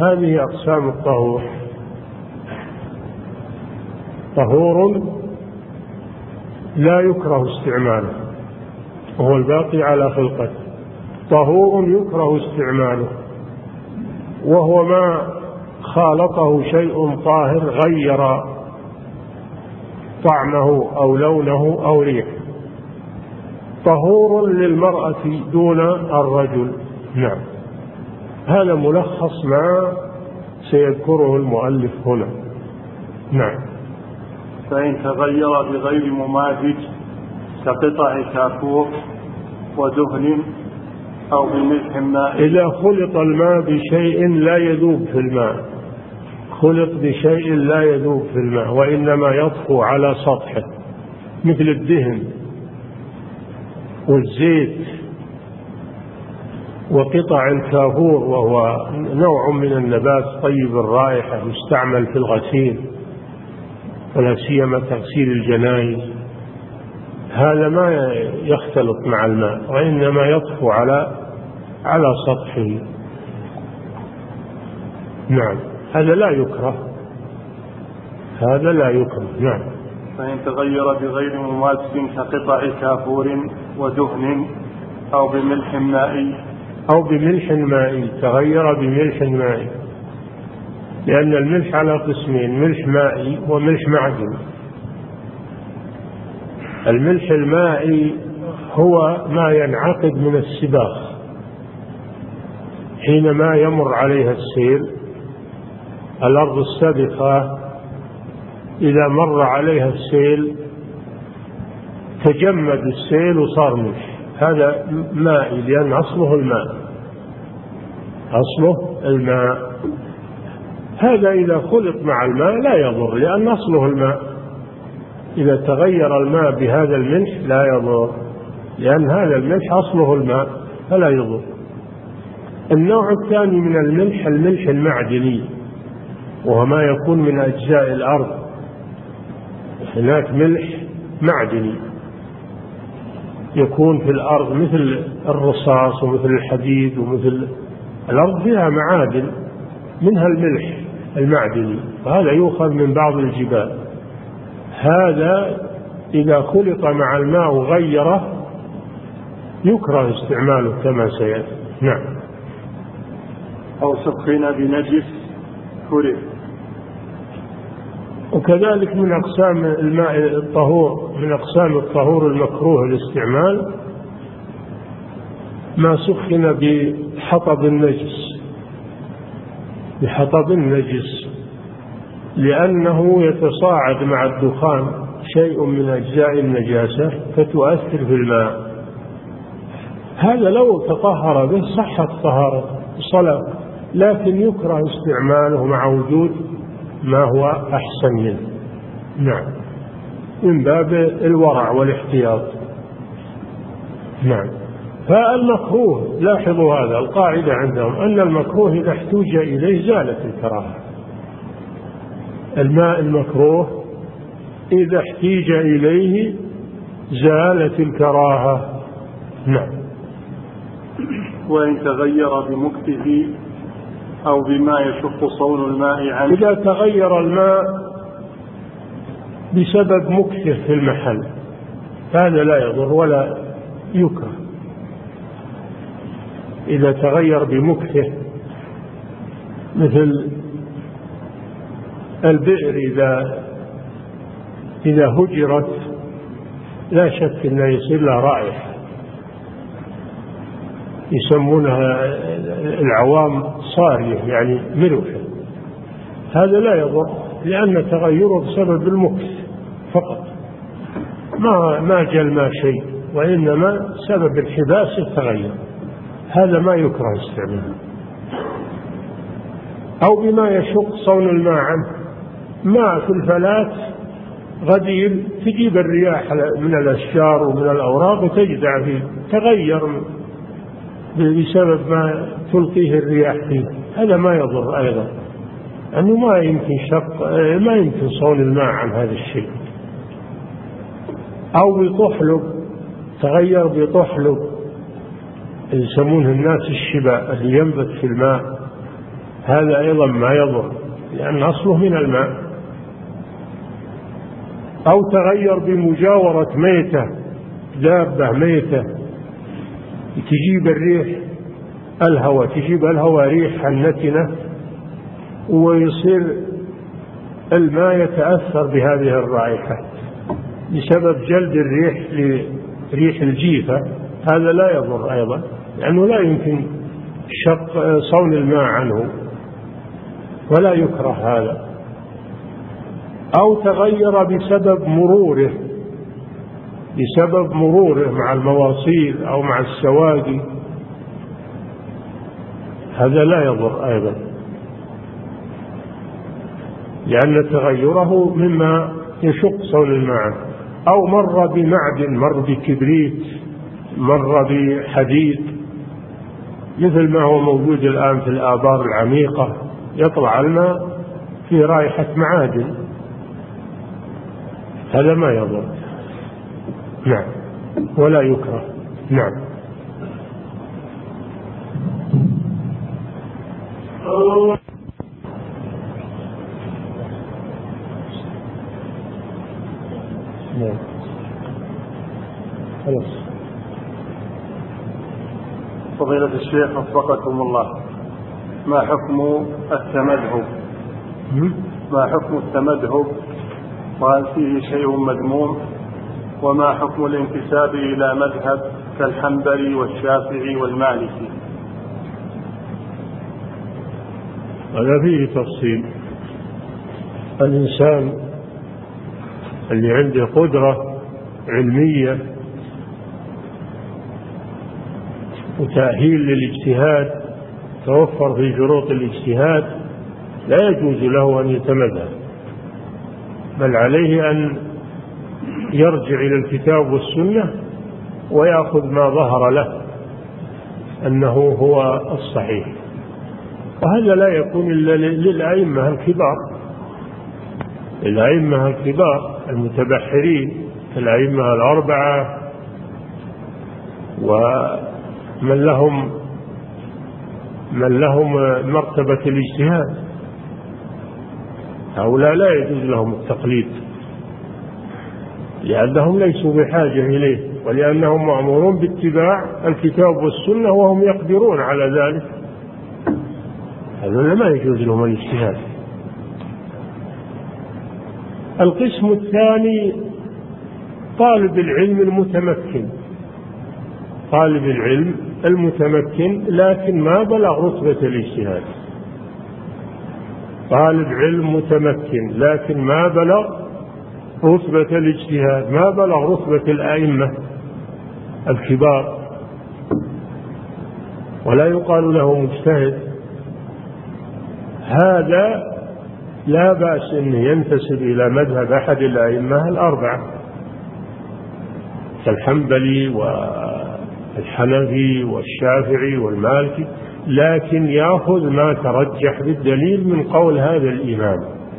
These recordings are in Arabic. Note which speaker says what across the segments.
Speaker 1: هذه أقسام الطهور: طهور لا يكره استعماله وهو الباقي على خلقته، طهور يكره استعماله وهو ما خالطه شيء طاهر غير طعمه أو لونه أو ريحه، طهور للمرأة دون الرجل. نعم، هذا ملخص ما سيذكره المؤلف هنا. نعم.
Speaker 2: فإن تغير بغير ممازج كقطع كافور ودهن أو بملح ماء.
Speaker 1: إذا خلط الماء بشيء لا يذوب في الماء، خلط بشيء لا يذوب في الماء وإنما يطفو على سطحه، مثل الدهن والزيت وقطع الكافور، وهو نوع من النبات طيب الرائحة يستعمل في الغسيل ولا سيما تغسيل الجنائز، هذا ما يختلط مع الماء وإنما يطفو على سطحه. نعم، هذا لا يكره، هذا لا يكره. نعم.
Speaker 2: فإن تغير بغير ممازج كقطع كافور ودهن أو بملح ماء.
Speaker 1: أو بملح ماء، تغير بملح ماء، لأن الملح على قسمين: ملح مائي وملح معدني. الملح المائي هو ما ينعقد من السباخ حينما يمر عليها السيل، الأرض السابقة إذا مر عليها السيل تجمد السيل وصار ملح، هذا مائي لأن أصله الماء، أصله الماء. هذا إذا خلط مع الماء لا يضر لأن أصله الماء، إذا تغير الماء بهذا الملح لا يضر لأن هذا الملح أصله الماء فلا يضر. النوع الثاني من الملح الملح المعدني، وهو ما يكون من أجزاء الأرض. هناك ملح معدني يكون في الأرض مثل الرصاص ومثل الحديد، ومثل الأرض فيها معادن منها الملح المعدني، وهذا يؤخذ من بعض الجبال. هذا إذا خلط مع الماء وغيره يكره استعماله كما سيأتي. نعم.
Speaker 2: أو سخن بنجس كره.
Speaker 1: وكذلك من أقسام الماء الطهور، من أقسام الطهور المكروه الاستعمال ما سخن بحطب النجس، بحطب النجس، لأنه يتصاعد مع الدخان شيء من أجزاء النجاسة فتؤثر في الماء. هذا لو تطهر به صحت طهارة الصلاة، لكن يكره استعماله مع وجود ما هو أحسن منه. نعم، من باب الورع والاحتياط. نعم. فالمكروه، لاحظوا هذا القاعدة عندهم أن المكروه إذا احتوج إليه زالت الكراهة. الماء المكروه إذا احتيج إليه زالت الكراهة. نعم.
Speaker 2: وإن تغير بمكته أو بما يشق صون الماء عنه.
Speaker 1: إذا تغير الماء بسبب مكته في المحل هذا لا يضر ولا يكره. إذا تغير بمكته مثل البئر إذا هجرت لا شك أنه يصير لها رائحة يسمونها العوام صارية، يعني ملوحة، هذا لا يضر لأن تغيره بسبب المكث فقط، ما جل ما شيء، وإنما سبب الحباس التغير، هذا ما يكره استعماله. أو بما يشق صون الماء عنه، ماء في الفلات غدير تجيب الرياح من الأشجار ومن الأوراق وتجدع فيه، تغير بسبب ما تلقيه الرياح فيه، هذا ما يضر أيضا، أنه ما يمكن صون الماء عن هذا الشيء. أو بطحلب، تغير بطحلب يسمونه الناس الشباء اللي ينبت في الماء، هذا أيضا ما يضر لأن أصله من الماء. أو تغير بمجاورة ميتة، دابة ميتة تجيب الريح، الهواء تجيب الهواء ريح نتنة، ويصير الماء يتأثر بهذه الرائحة بسبب جلد الريح لريح الجيفة. هذا لا يضر أيضا لأنه لا يمكن شق صون الماء عنه ولا يكره هذا. أو تغير بسبب مروره مع المواصيل أو مع السواقي، هذا لا يضر أيضا لأن تغيره مما يشق صون الماء. أو مر بمعدن، مر بكبريت، مر بحديد، مثل ما هو موجود الآن في الآبار العميقة، يطلع الماء في رائحة معادن، هذا ما يضر. نعم، ولا يكره. نعم. نعم. خلاص.
Speaker 2: فضيلة الشيخ وفقكم الله، ما حكم التمذهب؟ ما حكم التمذهب؟ وهل فيه شيء مذموم؟ وما حكم الانتساب إلى مذهب كالحنبلي والشافعي والمالكي؟
Speaker 1: هذا فيه تفصيل. الإنسان اللي عنده قدرة علمية وتأهيل للاجتهاد، توفر في شروط الاجتهاد، لا يجوز له أن يتمذهب، بل عليه أن يرجع إلى الكتاب والسنة ويأخذ ما ظهر له أنه هو الصحيح. وهذا لا يكون إلا للأئمة الكبار، الأئمة الكبار المتبحرين، الأئمة الأربعة ومن لهم مرتبة الاجتهاد، هؤلاء لا يجوز لهم التقليد لأنهم ليسوا بحاجة إليه، ولأنهم مأمورون باتباع الكتاب والسنة وهم يقدرون على ذلك، هذا ما يجوز لهم الاجتهاد. القسم الثاني طالب العلم المتمكن لكن ما بلغ رتبة الاجتهاد، طالب علم متمكن لكن ما بلغ رتبة الاجتهاد، ما بلغ رتبة الأئمة الكبار، ولا يقال له مجتهد، هذا لا بأس أن ينتسب إلى مذهب أحد الأئمة الأربعة كالحنبلي والحنفي والشافعي والمالكي، لكن يأخذ ما ترجح بالدليل من قول هذا الإمام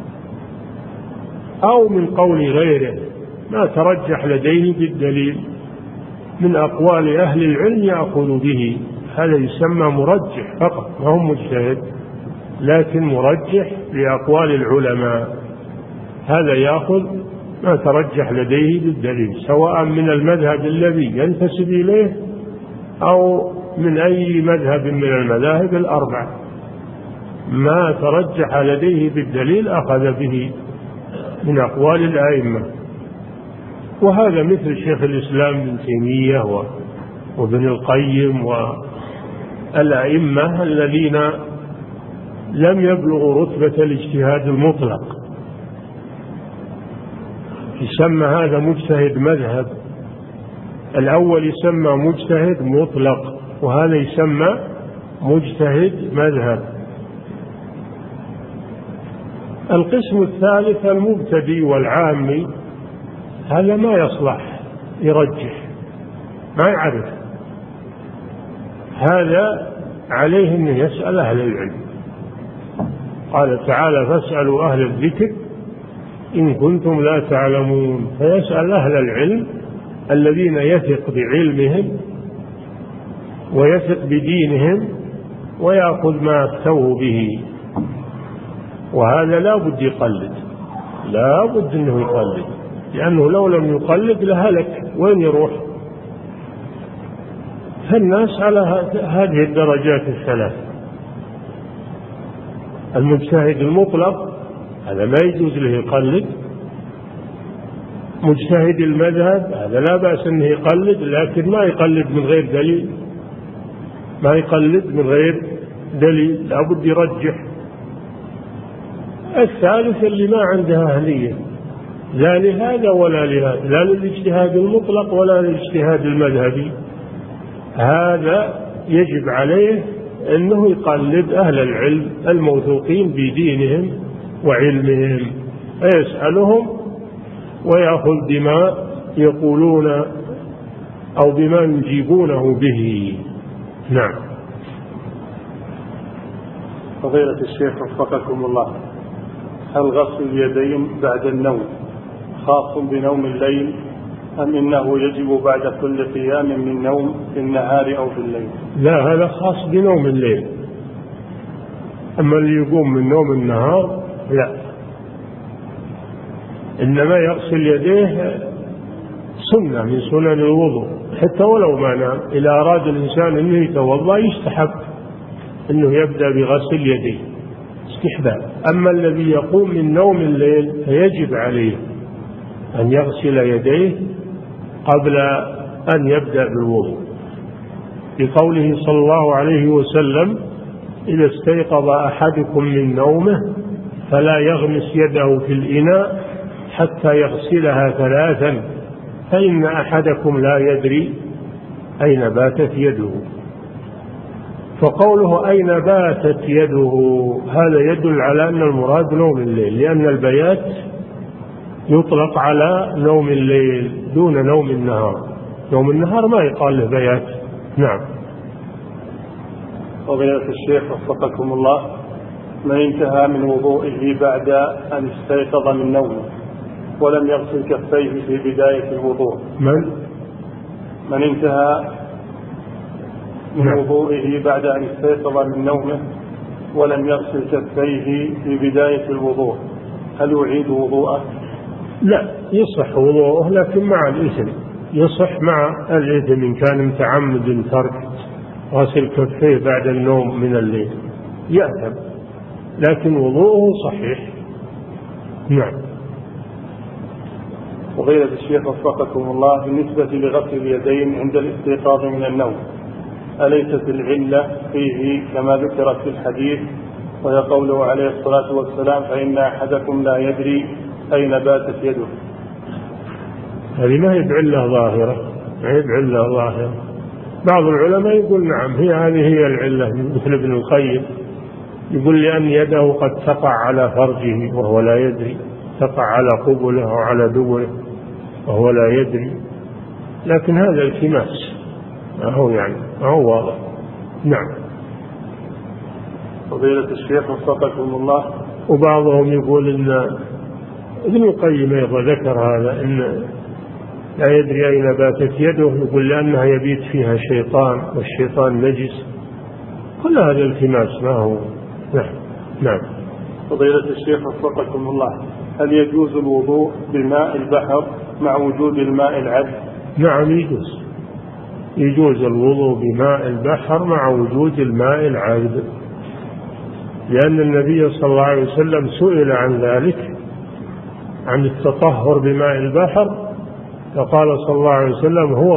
Speaker 1: أو من قول غيره، ما ترجح لديه بالدليل من أقوال أهل العلم يأخذ به، هذا يسمى مرجح فقط، ما هو مجتهد لكن مرجح لأقوال العلماء، هذا يأخذ ما ترجح لديه بالدليل سواء من المذهب الذي ينتسب إليه أو من أي مذهب من المذاهب الأربعة، ما ترجح لديه بالدليل أخذ به من أقوال الأئمة. وهذا مثل شيخ الإسلام ابن تيمية وابن القيم والأئمة الذين لم يبلغوا رتبة الاجتهاد المطلق، يسمى هذا مجتهد مذهب، الأول يسمى مجتهد مطلق وهذا يسمى مجتهد مذهب. القسم الثالث المبتدئ والعامي، هذا ما يصلح يرجح، ما يعرف، هذا عليه أن يسأل أهل العلم، قال تعالى فاسألوا أهل الذكر إن كنتم لا تعلمون، فيسأل أهل العلم الذين يثق بعلمهم ويثق بدينهم ويأخذ ما أفتوه به، وهذا لا بد يقلد، لا بد أنه يقلد، لأنه لو لم يقلد لهلك، وين يروح؟ فالناس على هذه الدرجات الثلاث. المجتهد المطلق هذا ما يجوز له يقلد، مجتهد المذهب هذا لا بأس أنه يقلد، لكن ما يقلد من غير دليل، ما يقلد من غير دليل، لا بد يرجح. الثالث اللي ما عنده أهلية لا لهذا ولا لهذا، لا للاجتهاد المطلق ولا للاجتهاد المذهبي، هذا يجب عليه أنه يقلد أهل العلم الموثوقين بدينهم وعلمهم، فيسألهم ويأخذ بما يقولون أو بما يجيبونه به. نعم.
Speaker 2: فضيلة الشيخ وفقكم الله، هل غسل اليدين بعد النوم خاص بنوم الليل أم إنه يجب بعد كل قيام من نوم في النهار أو في الليل؟
Speaker 1: لا، هذا خاص بنوم الليل، أما اللي يقوم من نوم النهار لا، إنما يغسل يديه سنة من سنن الوضوء، حتى ولو ما نام. إذا أراد الإنسان أنه يتوضأ يستحب أنه يبدأ بغسل يديه استحباب. أما الذي يقوم من نوم الليل فيجب عليه أن يغسل يديه قبل أن يبدأ بالوضوء، بقوله صلى الله عليه وسلم: إذا استيقظ أحدكم من نومه فلا يغمس يده في الإناء حتى يغسلها ثلاثا، فإن أحدكم لا يدري أين باتت يده. فقوله أين باتت يده هذا يدل على أن المراد نوم الليل، لأن البيات يطلق على نوم الليل دون نوم النهار، نوم النهار ما يقال له بيات. نعم.
Speaker 2: فضيلة الشيخ وفقكم الله، من انتهى من وضوئه بعد أن استيقظ من نومه ولم يغسل كفيه في بداية الوضوء، من انتهى من وضوئه بعد أن استيقظ من نومه ولم يغسل كفيه في بداية الوضوء، هل يعيد وضوءه؟
Speaker 1: لا، يصح وضوءه لكن مع الإثم، يصح مع الإثم إن كان متعمد ترك غسل كفيه بعد النوم من الليل يأثم، لكن وضوءه صحيح. نعم.
Speaker 2: فضيلة الشيخ وفقكم الله، بالنسبة لغسل اليدين عند الاستيقاظ من النوم، أليست العلة فيه كما ذكرت في الحديث وهي قوله عليه الصلاة والسلام: فإن أحدكم لا يدري أين باتت يده؟
Speaker 1: هذه ما هي بعلة ظاهرة، ما هي بعلة ظاهرة. بعض العلماء يقول نعم هذه هي العلة، مثل ابن القيم يقول لأن يده قد تقع على فرجه وهو لا يدري، تقع على قبله أو على دبره وهو لا يدري، لكن هذا التماس ما هو واضح. نعم.
Speaker 2: فضيلة الشيخ وفقكم الله،
Speaker 1: وبعضهم يقول إن ابن القيم أيضا ذكر هذا، إن لا يدري أين باتت يده، يقول لأنها يبيت فيها شيطان والشيطان نجس، كل هذا التماس ما هو. نعم.
Speaker 2: فضيلة الشيخ وفقكم الله، هل يجوز الوضوء بماء البحر مع وجود الماء العذب؟
Speaker 1: نعم يجوز الوضوء بماء البحر مع وجود الماء العذب، لأن النبي صلى الله عليه وسلم سئل عن ذلك، عن التطهر بماء البحر، فقال صلى الله عليه وسلم: هو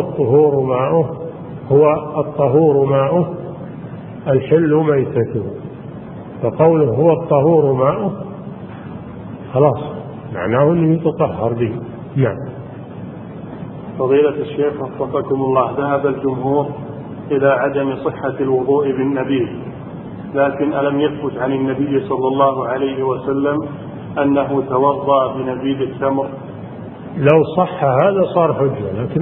Speaker 1: الطهور ماؤه الحل ميتته. فقوله هو الطهور ماؤه خلاص معناه أنه يتطهر به. نعم.
Speaker 2: فضيلة الشيخ وفقكم الله، ذهب الجمهور إلى عدم صحة الوضوء بالنبيذ، لكن ألم يثبت عن النبي صلى الله عليه وسلم أنه توضأ بنبيذ التمر؟
Speaker 1: لو صح هذا صار حجة، لكن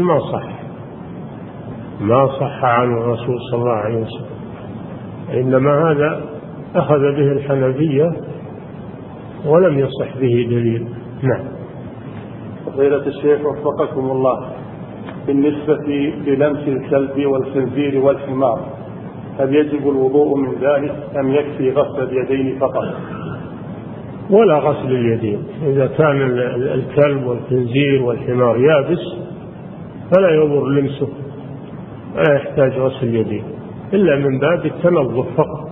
Speaker 1: ما صح عن الرسول صلى الله عليه وسلم، إنما هذا أخذ به الحنفية ولم يصح به دليل. نعم.
Speaker 2: فضيلة الشيخ وفقكم الله، بالنسبة للمس الكلب والخنزير والحمار، هل يجب الوضوء من ذلك أم يكفي غسل اليدين فقط؟
Speaker 1: ولا غسل اليدين. إذا كان الكلب والخنزير والحمار يابس فلا يضر لمسه ولا يحتاج غسل اليدين إلا من باب التنظف فقط.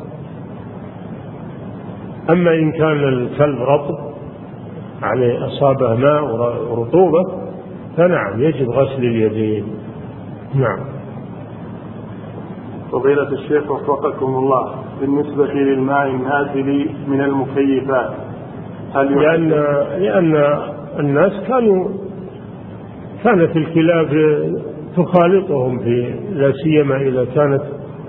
Speaker 1: أما إن كان الكلب رطب يعني أصابه ماء ورطوبة فنعم يجب غسل اليدين. نعم.
Speaker 2: فضيلة الشيخ وفقكم الله، بالنسبة للماء النازل من المكيفات
Speaker 1: لأن الناس كانت الكلاب تخالطهم في لا سيما إذا كانت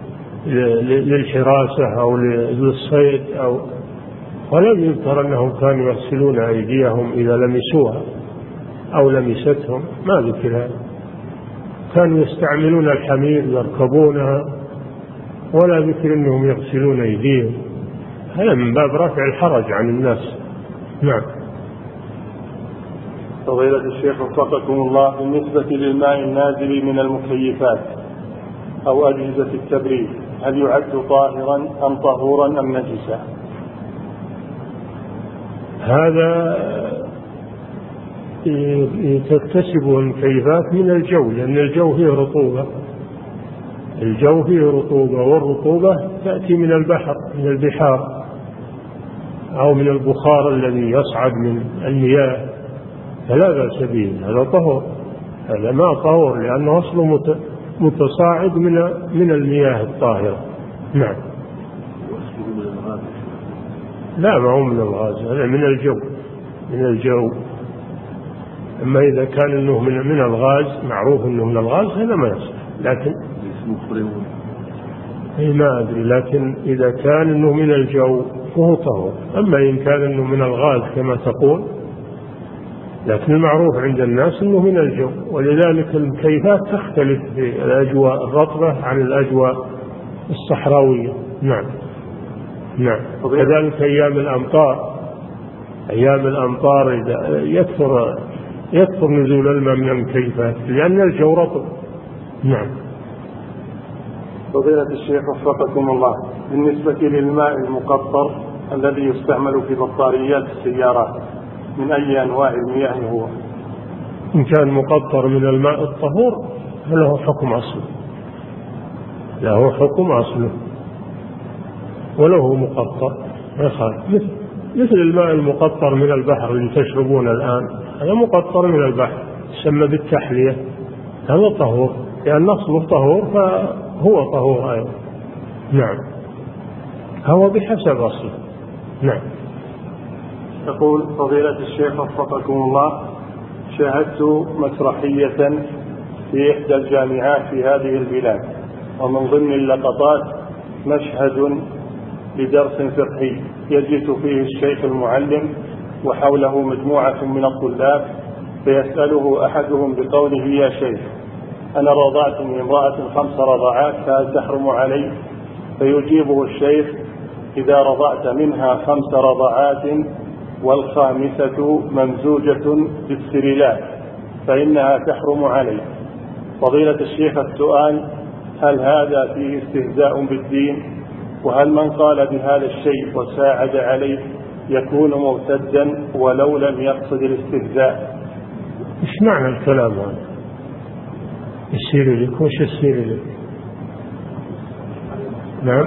Speaker 1: للحراسة أو للصيد ولم يذكر أنهم كانوا يغسلون أيديهم إذا لمسوها أو لمستهم، ما ذكر هذا. كانوا يستعملون الحمير يركبونها ولا ذكر أنهم يغسلون أيديهم. هذا من باب رفع الحرج عن الناس. نعم.
Speaker 2: فضيلة الشيخ وفقكم الله، بالنسبة للماء النازل من المكيفات أو أجهزة التبريد هل يعد طاهرا أم طهورا أم نجسا؟
Speaker 1: هذا تكتسبه المكيفات من الجو، لأن الجو فيه رطوبة، الجو فيه رطوبة، والرطوبة تأتي من البحر، من البحار أو من البخار الذي يصعد من المياه، فلا بأس به، هذا طهور. هذا ماء طهور لأنه أصله متصاعد من المياه الطاهرة. نعم. لا، ما هو من الغاز، هذا من الجو. أما إذا كان إنه من الغاز، معروف إنه من الغاز، هذا ما يصح. لكن ما أدري، لكن إذا كان إنه من الجو فهو طهور. أما إن كان إنه من الغاز كما تقول، لكن المعروف عند الناس إنه من الجو، ولذلك المكيفات تختلف في الأجواء الرطبة عن الأجواء الصحراوية. نعم. نعم. كذلك أيام الأمطار إذا يكثر نزول الماء من المكيفات لأن الجو رطب. نعم.
Speaker 2: فضيلة الشيخ وفقكم الله، بالنسبة للماء المقطر الذي يستعمل في بطاريات السيارات من أي أنواع المياه هو؟
Speaker 1: إن كان مقطر من الماء الطهور فله حكم أصله، له حكم أصله وله مقطر مثل الماء المقطر من البحر اللي تشربون الآن، هذا مقطر من البحر يسمى بالتحلية، هذا طهور لأن أصله طهور فهو طهور أيضا. نعم. هو بحسب أصله. نعم.
Speaker 2: يقول فضيلة الشيخ وفقكم الله، شاهدت مسرحية في إحدى الجامعات في هذه البلاد، ومن ضمن اللقطات مشهد لدرس فقهي يجلس فيه الشيخ المعلم وحوله مجموعة من الطلاب، فيسأله أحدهم بقوله: يا شيخ، أنا رضعت من امرأة 5 رضعات فهل تحرم علي؟ فيجيبه الشيخ: إذا رضعت منها 5 رضعات والخامسة ممزوجة بالسريلاك فإنها تحرم علي. فضيلة الشيخ، السؤال: هل هذا فيه استهزاء بالدين؟ وهل من قال بهذا الشيء وساعد عليه يكون مرتدا ولو لم يقصد الاستهزاء؟
Speaker 1: إيش معنى الكلام هذا؟ السيريلك، وش السيريلك؟ نعم.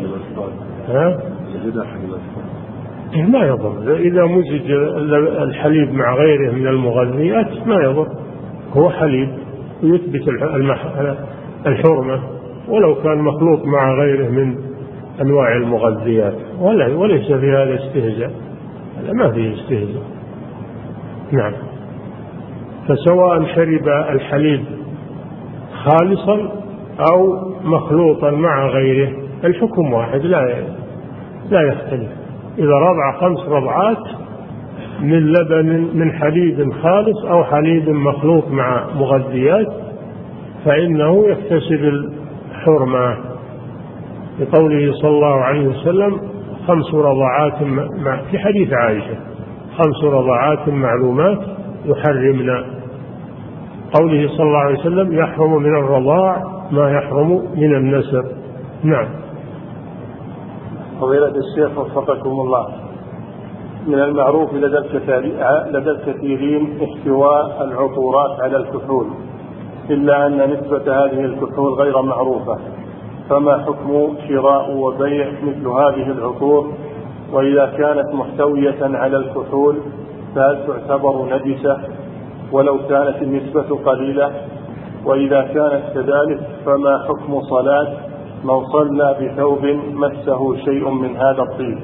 Speaker 1: ما يضر إذا مزج الحليب مع غيره من المغذيات، ما يضر، هو حليب ويثبت الحرمة ولو كان مخلوط مع غيره من أنواع المغذيات، وليس في هذا استهزاء، هذا ما فيه استهزاء. نعم. فسواء شرب الحليب خالصا أو مخلوطا مع غيره الحكم واحد، لا يختلف. إذا رضع 5 رضعات من لبن من حليب خالص أو حليب مخلوط مع مغذيات فإنه يكتسب الحرمة، لقوله صلى الله عليه وسلم: 5 رضعات في حديث عائشة: 5 رضعات معلومات يحرمنا. قوله صلى الله عليه وسلم: يحرم من الرضاع ما يحرم من النسب. نعم.
Speaker 2: فضيلة الشيخ وفقكم الله، من المعروف لدى الكثيرين احتواء العطورات على الكحول، إلا أن نسبة هذه الكحول غير معروفة، فما حكم شراء وبيع مثل هذه العطور؟ وإذا كانت محتوية على الكحول فهل تعتبر نجسة ولو كانت النسبة قليلة؟ وإذا كانت كذلك فما حكم صلاة من صلى بثوب مسه شيء من هذا الطيب؟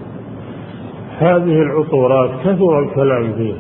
Speaker 1: هذه العطورات كثر الكلام فيها،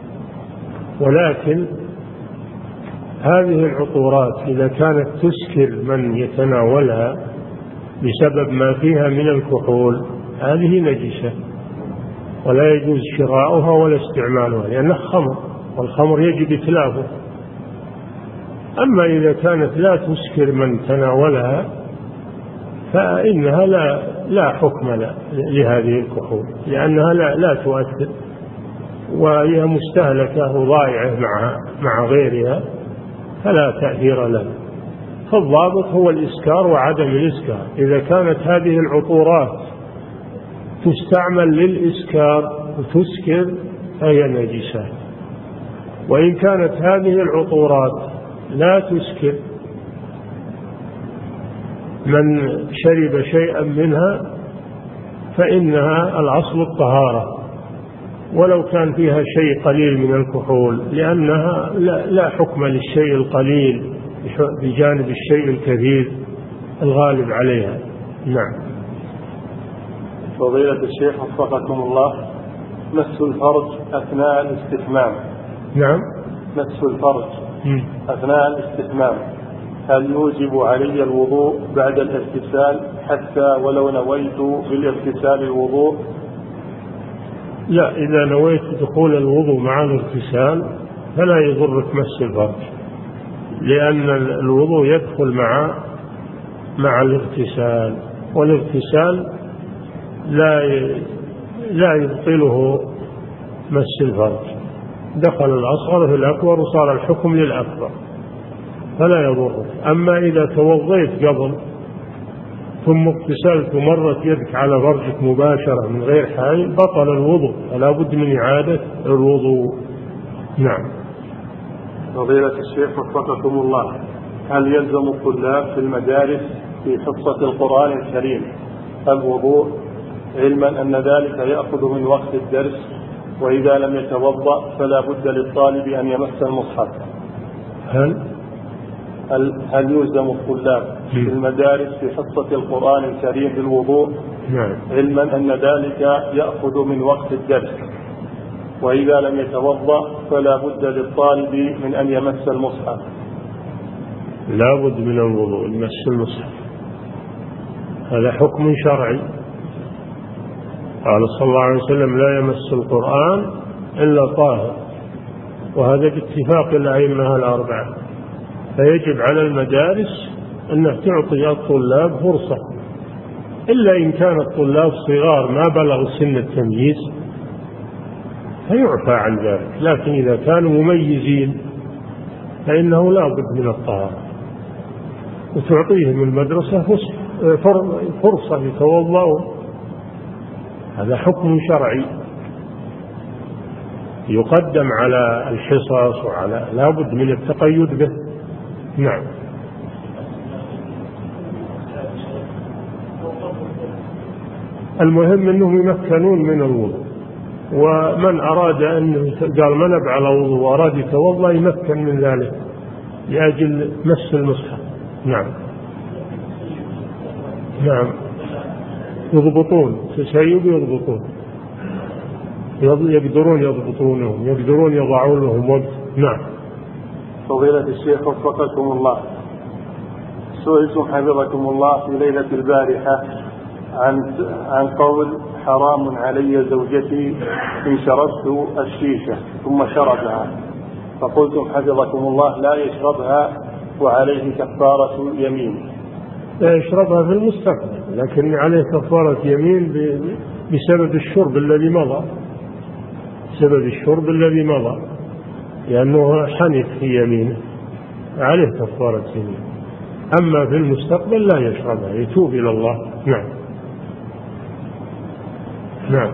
Speaker 1: ولكن هذه العطورات إذا كانت تسكر من يتناولها بسبب ما فيها من الكحول هذه نجسة ولا يجوز شراؤها ولا استعمالها، لأنها خمر والخمر يجب إتلافه. أما إذا كانت لا تسكر من تناولها فإنها لا حكم لهذه الكحول، لأنها لا تؤثر وهي مستهلكة وضائعة مع غيرها فلا تأثير لها. فالضابط هو الإسكار وعدم الإسكار. إذا كانت هذه العطورات تستعمل للإسكار وتسكر فهي نجسة، وإن كانت هذه العطورات لا تسكر من شرب شيئا منها فإنها الأصل الطهارة ولو كان فيها شيء قليل من الكحول، لأنها لا حكم للشيء القليل بجانب الشيء الكثير الغالب عليها. نعم.
Speaker 2: فضيلة الشيخ وفقكم الله، مس الفرج أثناء الاستحمام.
Speaker 1: نعم.
Speaker 2: مس الفرج أثناء الاستحمام هل يوجب علي الوضوء بعد الاغتسال حتى ولو نويت بالاغتسال الوضوء؟
Speaker 1: لا، إذا نويت دخول الوضوء مع الاغتسال فلا يضرك مس الفرج، لأن الوضوء يدخل مع الاغتسال، والاغتسال لا يبطله مس الفرج. دخل الأصغر في الأكبر وصار الحكم للأكبر فلا يضرك. أما إذا توضيت قبل ثم اغتسلت ومرت يدك على فرجك مباشرة من غير حائل بطل الوضوء، فلا بد من إعادة الوضوء. نعم.
Speaker 2: فضيلة الشيخ وفقكم الله، هل يلزم الطلاب في المدارس في حصة القرآن الكريم الوضوء، علما أن ذلك يأخذ من وقت الدرس، وإذا لم يتوضأ فلا بد للطالب أن يمس المصحف؟ هل يلزم الطلاب في المدارس في حصة القرآن الكريم بالوضوء؟
Speaker 1: نعم.
Speaker 2: علما أن ذلك يأخذ من وقت الدرس، وإذا لم يتوضأ فلا بد للطالب من أن يمس المصحف؟
Speaker 1: لا بد من الوضوء لمس المصحف، هذا حكم شرعي. قال صلى الله عليه وسلم لا يمس القرآن إلا طاهر، وهذا باتفاق الأئمة الأربعة. فيجب على المدارس أن تعطي الطلاب فرصة، إلا إن كان الطلاب صغار ما بلغوا سن التمييز فيعفى عن ذلك، لكن إذا كانوا مميزين فإنه لا بد من الطهارة، وتعطيهم المدرسة فرصة يتوضأوا. هذا حكم شرعي يقدم على الحصص وعلى لا بد من التقيد به. نعم. المهم أنهم يمكنون من الوضوء، ومن أراد أن قال منب على وضوء وأراد يتوضأ يمكن من ذلك لأجل مس المصحف. نعم. نعم. يضبطون تسيب، يقدرون يضبطونهم، يقدرون يضعون لهم وقت. نعم.
Speaker 2: فضيلة الشيخ وفقكم الله، سئلتم حفظكم الله في ليلة البارحة عن قول حرام علي زوجتي إن شربت الشيشة ثم شربها، فقلتم حفظكم الله لا يشربها وعليه كفارة يمين.
Speaker 1: لا يشربها في المستقبل، لكن عليه كفارة يمين بسبب الشرب الذي مضى، سبب الشرب الذي مضى، لأنه حنث في يمينه، عليه كفارة يمين. أما في المستقبل لا يشربها، يتوب إلى الله. نعم. نعم.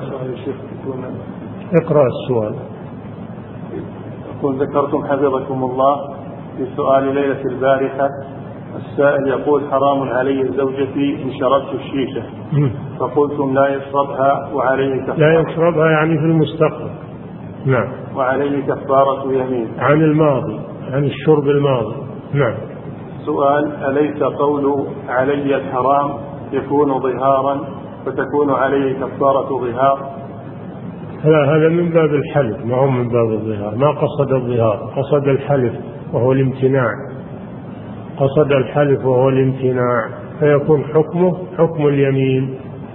Speaker 1: اقرأ السؤال.
Speaker 2: يقول: ذكرتم حفظكم الله في سؤال ليلة البارحة السائل يقول: حرام علي زوجتي إن شربت الشيشة، فقلتم لا يشربها وعليه كفارة.
Speaker 1: لا يشربها يعني في المستقبل. نعم.
Speaker 2: وعليه كفارة يمين.
Speaker 1: عن الماضي، عن الشرب الماضي. نعم.
Speaker 2: سؤال: أليس قول علي الحرام يكون ظهارا فتكون عليه كفارة ظهار؟
Speaker 1: لا، هذا من باب الحلف، ما هو من باب الظهار. ما قصد الظهار، قصد الحلف وهو الامتناع. قصد الحلف وهو الامتناع، فيكون حكمه حكم اليمين،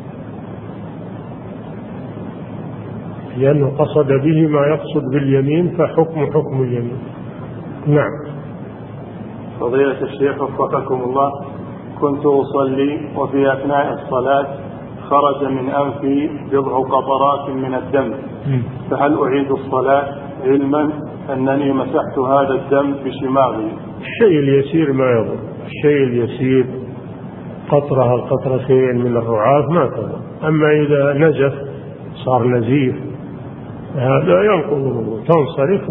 Speaker 1: لأنه قصد به ما يقصد باليمين، فحكم حكم اليمين. نعم.
Speaker 2: فضيلة الشيخ وفقكم الله، كنت أصلي وفي أثناء الصلاة خرج من أنفي بضع قطرات من الدم، فهل أعيد الصلاة علما أنني مسحت هذا الدم بشماغي؟
Speaker 1: الشيء اليسير ما يضر، الشيء اليسير قطرة أو قطرتين من الرعاف ما تضر. أما إذا نزف صار نزيف هذا ينقض الوضوء، تنصرف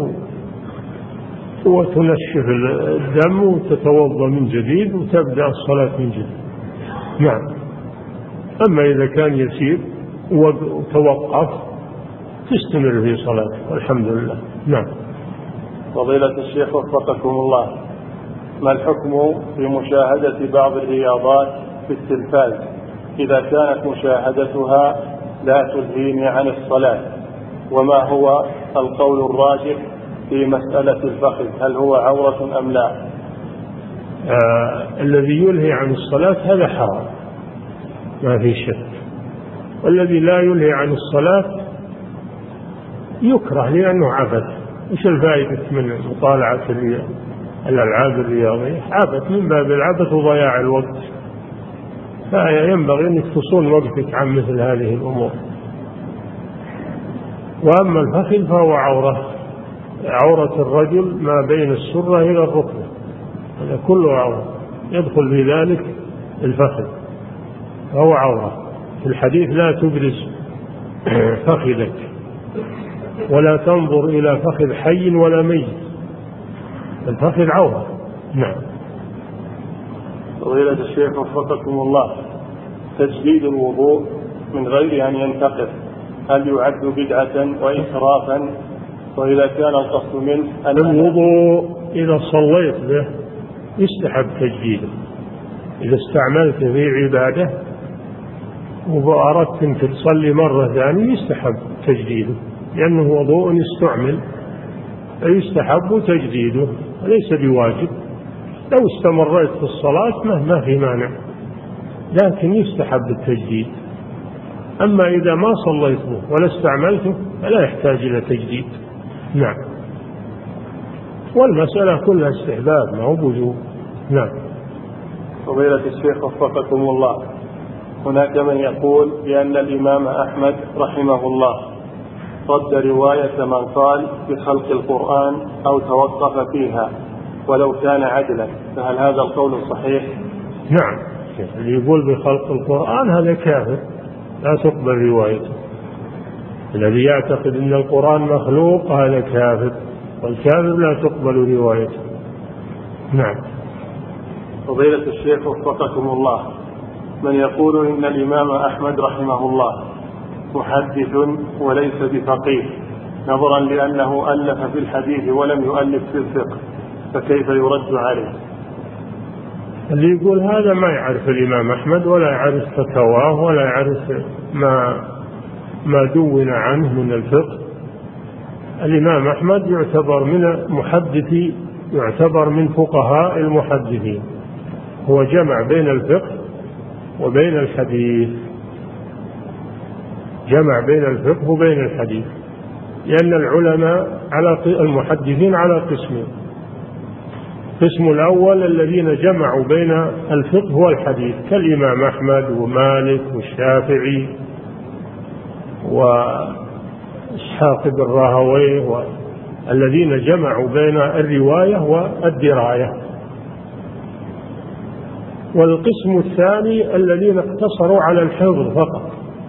Speaker 1: وتنشف الدم وتتوضأ من جديد وتبدأ الصلاة من جديد. نعم. أما إذا كان يسير وتوقف تستمر في صلاة والحمد لله. نعم.
Speaker 2: فضيلة الشيخ وفقكم الله، ما الحكم في مشاهدة بعض الرياضات في التلفاز إذا كانت مشاهدتها لا تلهيني عن الصلاة؟ وما هو القول الراجح في مسألة الفخذ، هل هو عورة أم لا؟
Speaker 1: الذي يلهي عن الصلاة هذا حرام ما في شك، والذي لا يلهي عن الصلاة يكره لأنه عبث. إيش الفائدة من مطالعة الألعاب الرياضية؟ عبث، من باب العبث وضياع الوقت، فينبغي أن تصون وقتك عن مثل هذه الأمور. وأما الفخذ فهو عورة الرجل ما بين السرة إلى الركبة، هذا كله عورة، يدخل في ذلك الفخذ، فهو عورة. في الحديث: لا تبرز فخذك ولا تنظر إلى فخذ حي ولا ميت، الفخذ عورة. نعم.
Speaker 2: فضيلة الشيخ وفقكم الله، تجديد الوضوء من غير أن ينتقض هل يعد بدعة وإسرافا؟ وإذا كان القصد منه
Speaker 1: الوضوء إذا صليت به يستحب تجديده، إذا استعملت في عبادة وأردت أن تصلي مرة ثانية يستحب تجديده، لأنه وضوء استعمل فيستحب تجديده، ليس بواجب. لو استمريت في الصلاة ما في مانع، لكن يستحب التجديد. أما إذا ما صليت به ولا استعملته فلا يحتاج إلى تجديد. نعم. والمسألة كلها استحباب ما هو بوجوب. نعم.
Speaker 2: فضيلة الشيخ وفقكم الله، هناك من يقول بأن الإمام أحمد رحمه الله رد رواية من قال بخلق القرآن أو توقف فيها ولو كان عدلا، فهل هذا القول صحيح؟
Speaker 1: نعم. اللي يقول بخلق القرآن هذا كافر، لا تقبل روايته. الذي يعتقد أن القرآن مخلوق هذا كافر، والكافر لا تقبل روايته. نعم.
Speaker 2: فضيلة الشيخ وفقكم الله، من يقول إن الإمام أحمد رحمه الله محدث وليس بفقيه، نظرا لأنه ألف في الحديث ولم يؤلف في الفقه، فكيف يرد عليه؟
Speaker 1: اللي يقول هذا ما يعرف الإمام أحمد ولا يعرف فتواه ولا يعرف ما دون عنه من الفقه. الإمام أحمد يعتبر من محدثي، يعتبر من فقهاء المحدثين، هو جمع بين الفقه وبين الحديث، جمع بين الفقه وبين الحديث، لأن العلماء المحدثين على قسمين: القسم الأول الذين جمعوا بين الفقه والحديث كالإمام أحمد ومالك والشافعي وإسحاق بن راهويه، الذين جمعوا بين الرواية والدراية. والقسم الثاني الذين اقتصروا على الحفظ فقط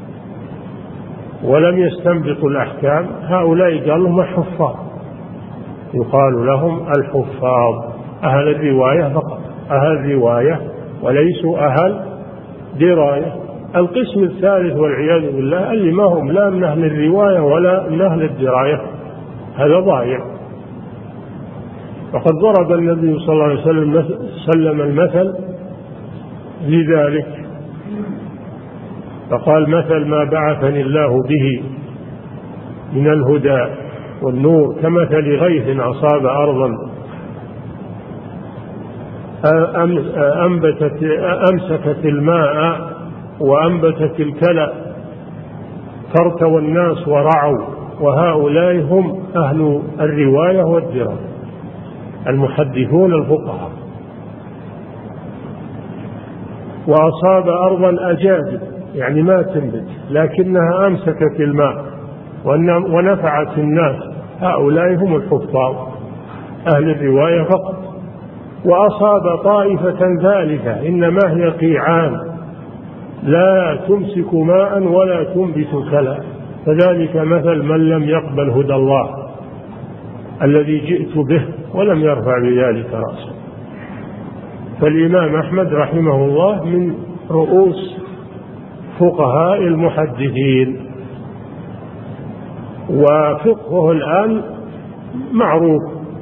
Speaker 1: ولم يستنبطوا الأحكام، هؤلاء قال لهم الحفاظ، يقال لهم الحفاظ، أهل الرواية فقط، أهل رواية وليسوا أهل دراية. القسم الثالث والعياذ بالله اللي ما هم لا من أهل الرواية ولا من أهل الدراية، هذا ضايع. وقد ضرب النبي صلى الله عليه وسلم المثل لذلك، فقال مثل ما بعثني الله به من الهدى والنور كمثل غيث أصاب أرضا أمسكت الماء وأنبتت الكلى فارتوى الناس ورعوا، وهؤلاء هم أهل الرواية والدراية المحدثون الفقهاء. وأصاب أرضا أجادب يعني ما تنبت لكنها أمسكت الماء ونفعت الناس، هؤلاء هم الحفاظ أهل الرواية فقط. وأصاب طائفة ثالثة إنما هي قيعان لا تمسك ماء ولا تنبت كلى، فذلك مثل من لم يقبل هدى الله الذي جئت به ولم يرفع بذلك رأسه. فالإمام أحمد رحمه الله من رؤوس فقهاء المحدثين، وفقهه الآن معروف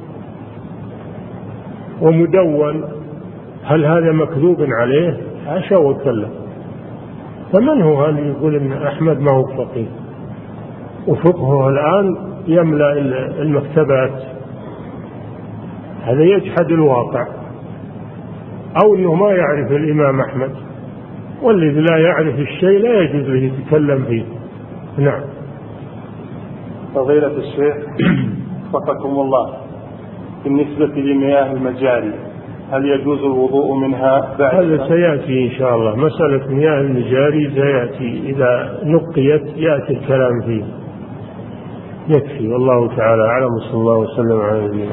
Speaker 1: ومدون، هل هذا مكذوب عليه؟ حاشا وكلا. فمن هو أن يقول إن أحمد ما هو فقيه وفقهه الآن يملأ المكتبات؟ هذا يجحد الواقع، أو أنه ما يعرف الإمام أحمد، والذي لا يعرف الشيء لا يجوز له يتكلم فيه. نعم.
Speaker 2: فضيلة الشيخ وفقكم الله، بالنسبة لمياه المجاري هل يجوز الوضوء منها بعد؟
Speaker 1: هذا سيأتي إن شاء الله، مسألة مياه المجاري سيأتي إذا نقيت يأتي الكلام فيه. يكفي، والله تعالى أعلم، صلى الله وسلم على نبينا.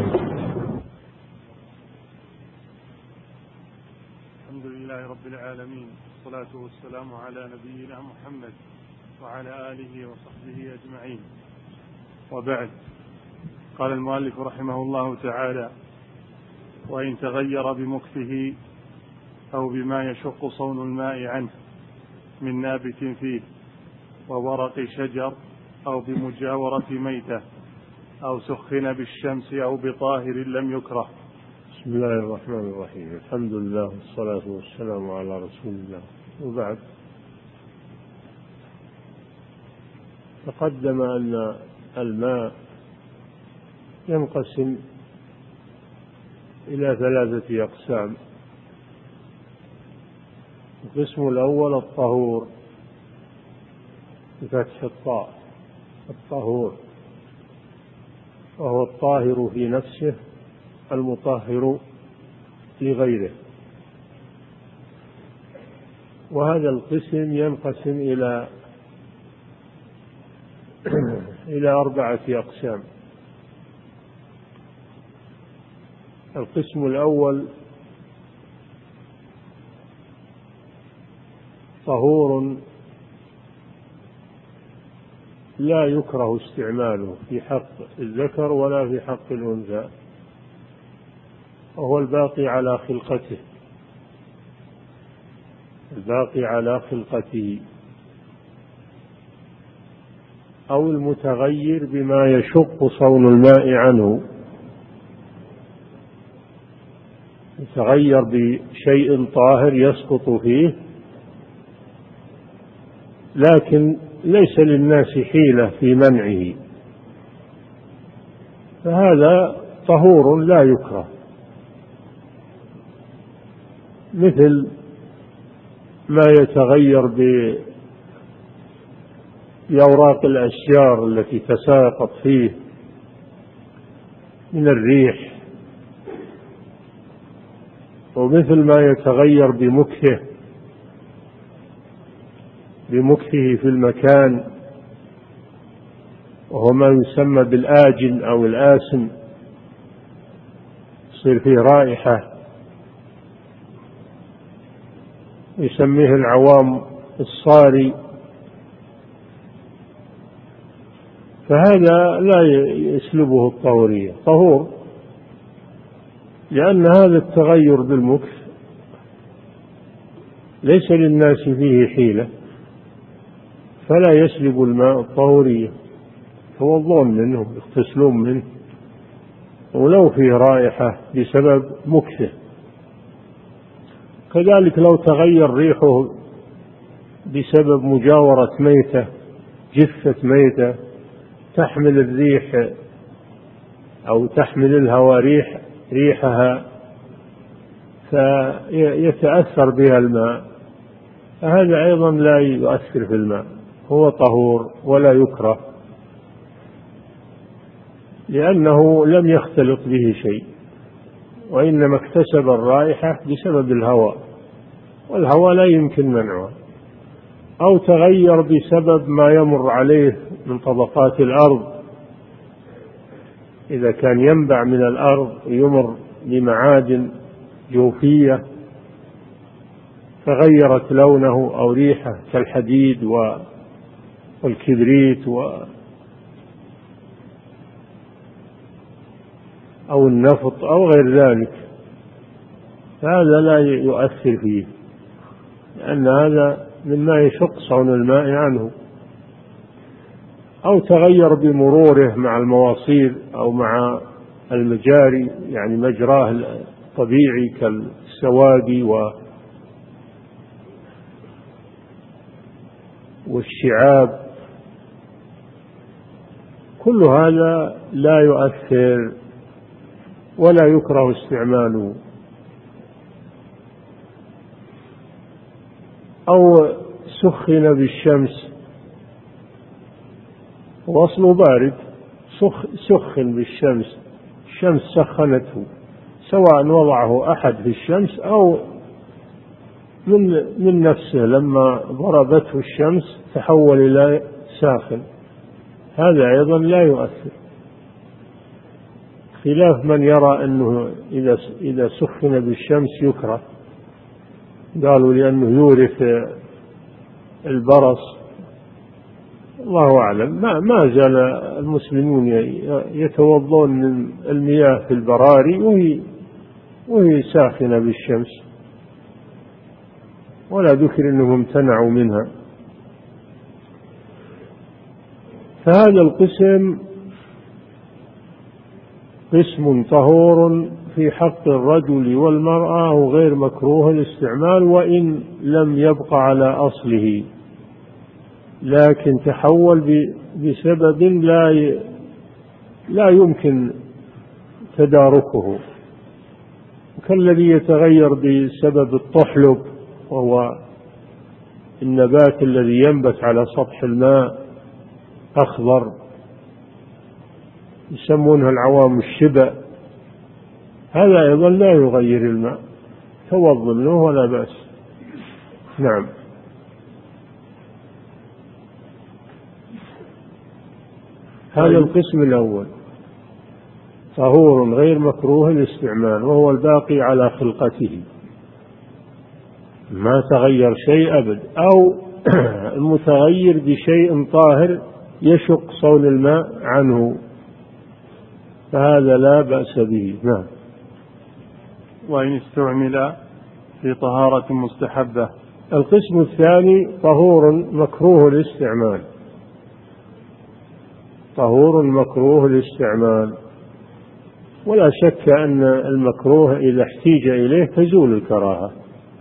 Speaker 2: الحمد لله رب العالمين، والصلاة والسلام على نبينا محمد وعلى آله وصحبه أجمعين، وبعد. قال المؤلف رحمه الله تعالى: وإن تغير بمكثه أو بما يشق صون الماء عنه من نابت فيه وورق شجر أو بمجاورة ميتة أو سخن بالشمس أو بطاهر لم يكره.
Speaker 1: بسم الله الرحمن الرحيم، الحمد لله والصلاة والسلام على رسول الله، وبعد. تقدم أن الماء ينقسم إلى 3 أقسام. القسم الأول الطهور بفتح الطاء، الطهور، وهو الطاهر في نفسه المطهر في غيره. وهذا القسم ينقسم إلى 4 أقسام. القسم الأول طهور لا يكره استعماله في حق الذكر ولا في حق الأنثى، وهو الباقي على خلقته، الباقي على خلقته، أو المتغير بما يشق صون الماء عنه، يتغير بشيء طاهر يسقط فيه، لكن ليس للناس حيلة في منعه، فهذا طهور لا يكره، مثل ما يتغير بأوراق الأشجار التي تساقط فيه من الريح، ومثل ما يتغير بمكثه في المكان، وهو ما يسمى بالآجن أو الآسن، يصير فيه رائحة يسميه العوام الصاري، فهذا لا يسلبه الطهورية، طهور، لأن هذا التغير بالمكث ليس للناس فيه حيلة، فلا يسلب الماء الطهورية، يتوضون منه يغتسلون منه ولو فيه رائحة بسبب مكثه. كذلك لو تغير ريحه بسبب مجاورة ميتة، جثة ميتة تحمل الريح أو تحمل الهواء ريحها فيتأثر بها الماء، فهذا أيضا لا يؤثر في الماء، هو طهور ولا يكره، لأنه لم يختلط به شيء، وإنما اكتسب الرائحة بسبب الهواء، والهواء لا يمكن منعه، أو تغير بسبب ما يمر عليه من طبقات الأرض، إذا كان ينبع من الأرض يمر بمعادن جوفية فغيرت لونه أو ريحه كالحديد والكبريت أو النفط أو غير ذلك، فهذا لا يؤثر فيه، لأن هذا مما يشق صون الماء عنه. أو تغير بمروره مع المواصير أو مع المجاري، يعني مجراه الطبيعي كالسوادي والشعاب، كل هذا لا يؤثر ولا يكره استعماله. أو سخن بالشمس، وأصله بارد، سخن بالشمس، الشمس سخنته، سواء وضعه أحد في الشمس أو من نفسه لما ضربته الشمس تحول إلى ساخن، هذا أيضا لا يؤثر، خلاف من يرى أنه إذا سخن بالشمس يكره، قالوا لأنه يورث البرص. الله أعلم، ما زال المسلمون يتوضون من المياه في البراري وهي ساخنة بالشمس، ولا ذكر أنهم امتنعوا منها. فهذا القسم قسم طهور في حق الرجل والمرأة وغير مكروه الاستعمال، وإن لم يبق على أصله، لكن تحول بسبب لا يمكن تداركه، كالذي يتغير بسبب الطحلب، وهو النبات الذي ينبت على سطح الماء أخضر يسمونها العوام الشبا، هذا أيضا لا يغير الماء، توضأ منه ولا بأس. نعم. هذا القسم الأول طهور غير مكروه الاستعمال، وهو الباقي على خلقته، ما تغير شيء أبد، أو المتغير بشيء طاهر يشق صون الماء عنه، فهذا لا بأس به. نعم.
Speaker 2: وإن استعمل في طهارة مستحبة.
Speaker 1: القسم الثاني طهور مكروه الاستعمال، طهور مكروه الاستعمال، ولا شك أن المكروه إذا احتيج إليه تزول الكراهة،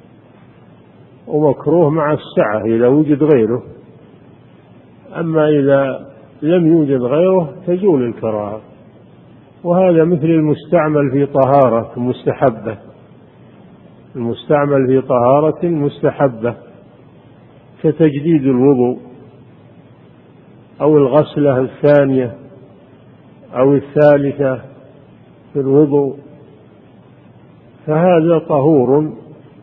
Speaker 1: ومكروه مع السعة إذا وجد غيره، أما إذا لم يوجد غيره تزول الكراهة. وهذا مثل المستعمل في طهارة مستحبة، المستعمل في طهارة مستحبة كتجديد الوضوء أو الغسلة الثانية أو الثالثة في الوضوء، فهذا طهور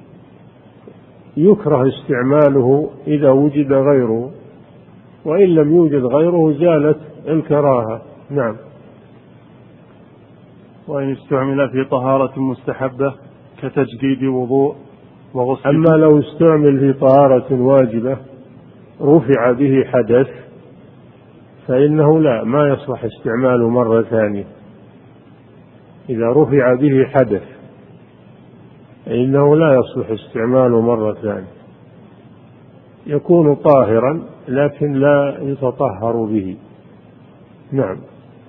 Speaker 1: يكره استعماله إذا وجد غيره، وإن لم يوجد غيره زالت الكراهة. نعم.
Speaker 2: وإن استعمل في طهارة مستحبة كتجديد وضوء
Speaker 1: أما لو استعمل في طهارة واجبة رفع به حدث فإنه لا، ما يصلح استعماله مرة ثانية. إذا رفع به حدث فإنه لا يصلح استعماله مرة ثانية، يكون طاهرا لكن لا يتطهر به. نعم.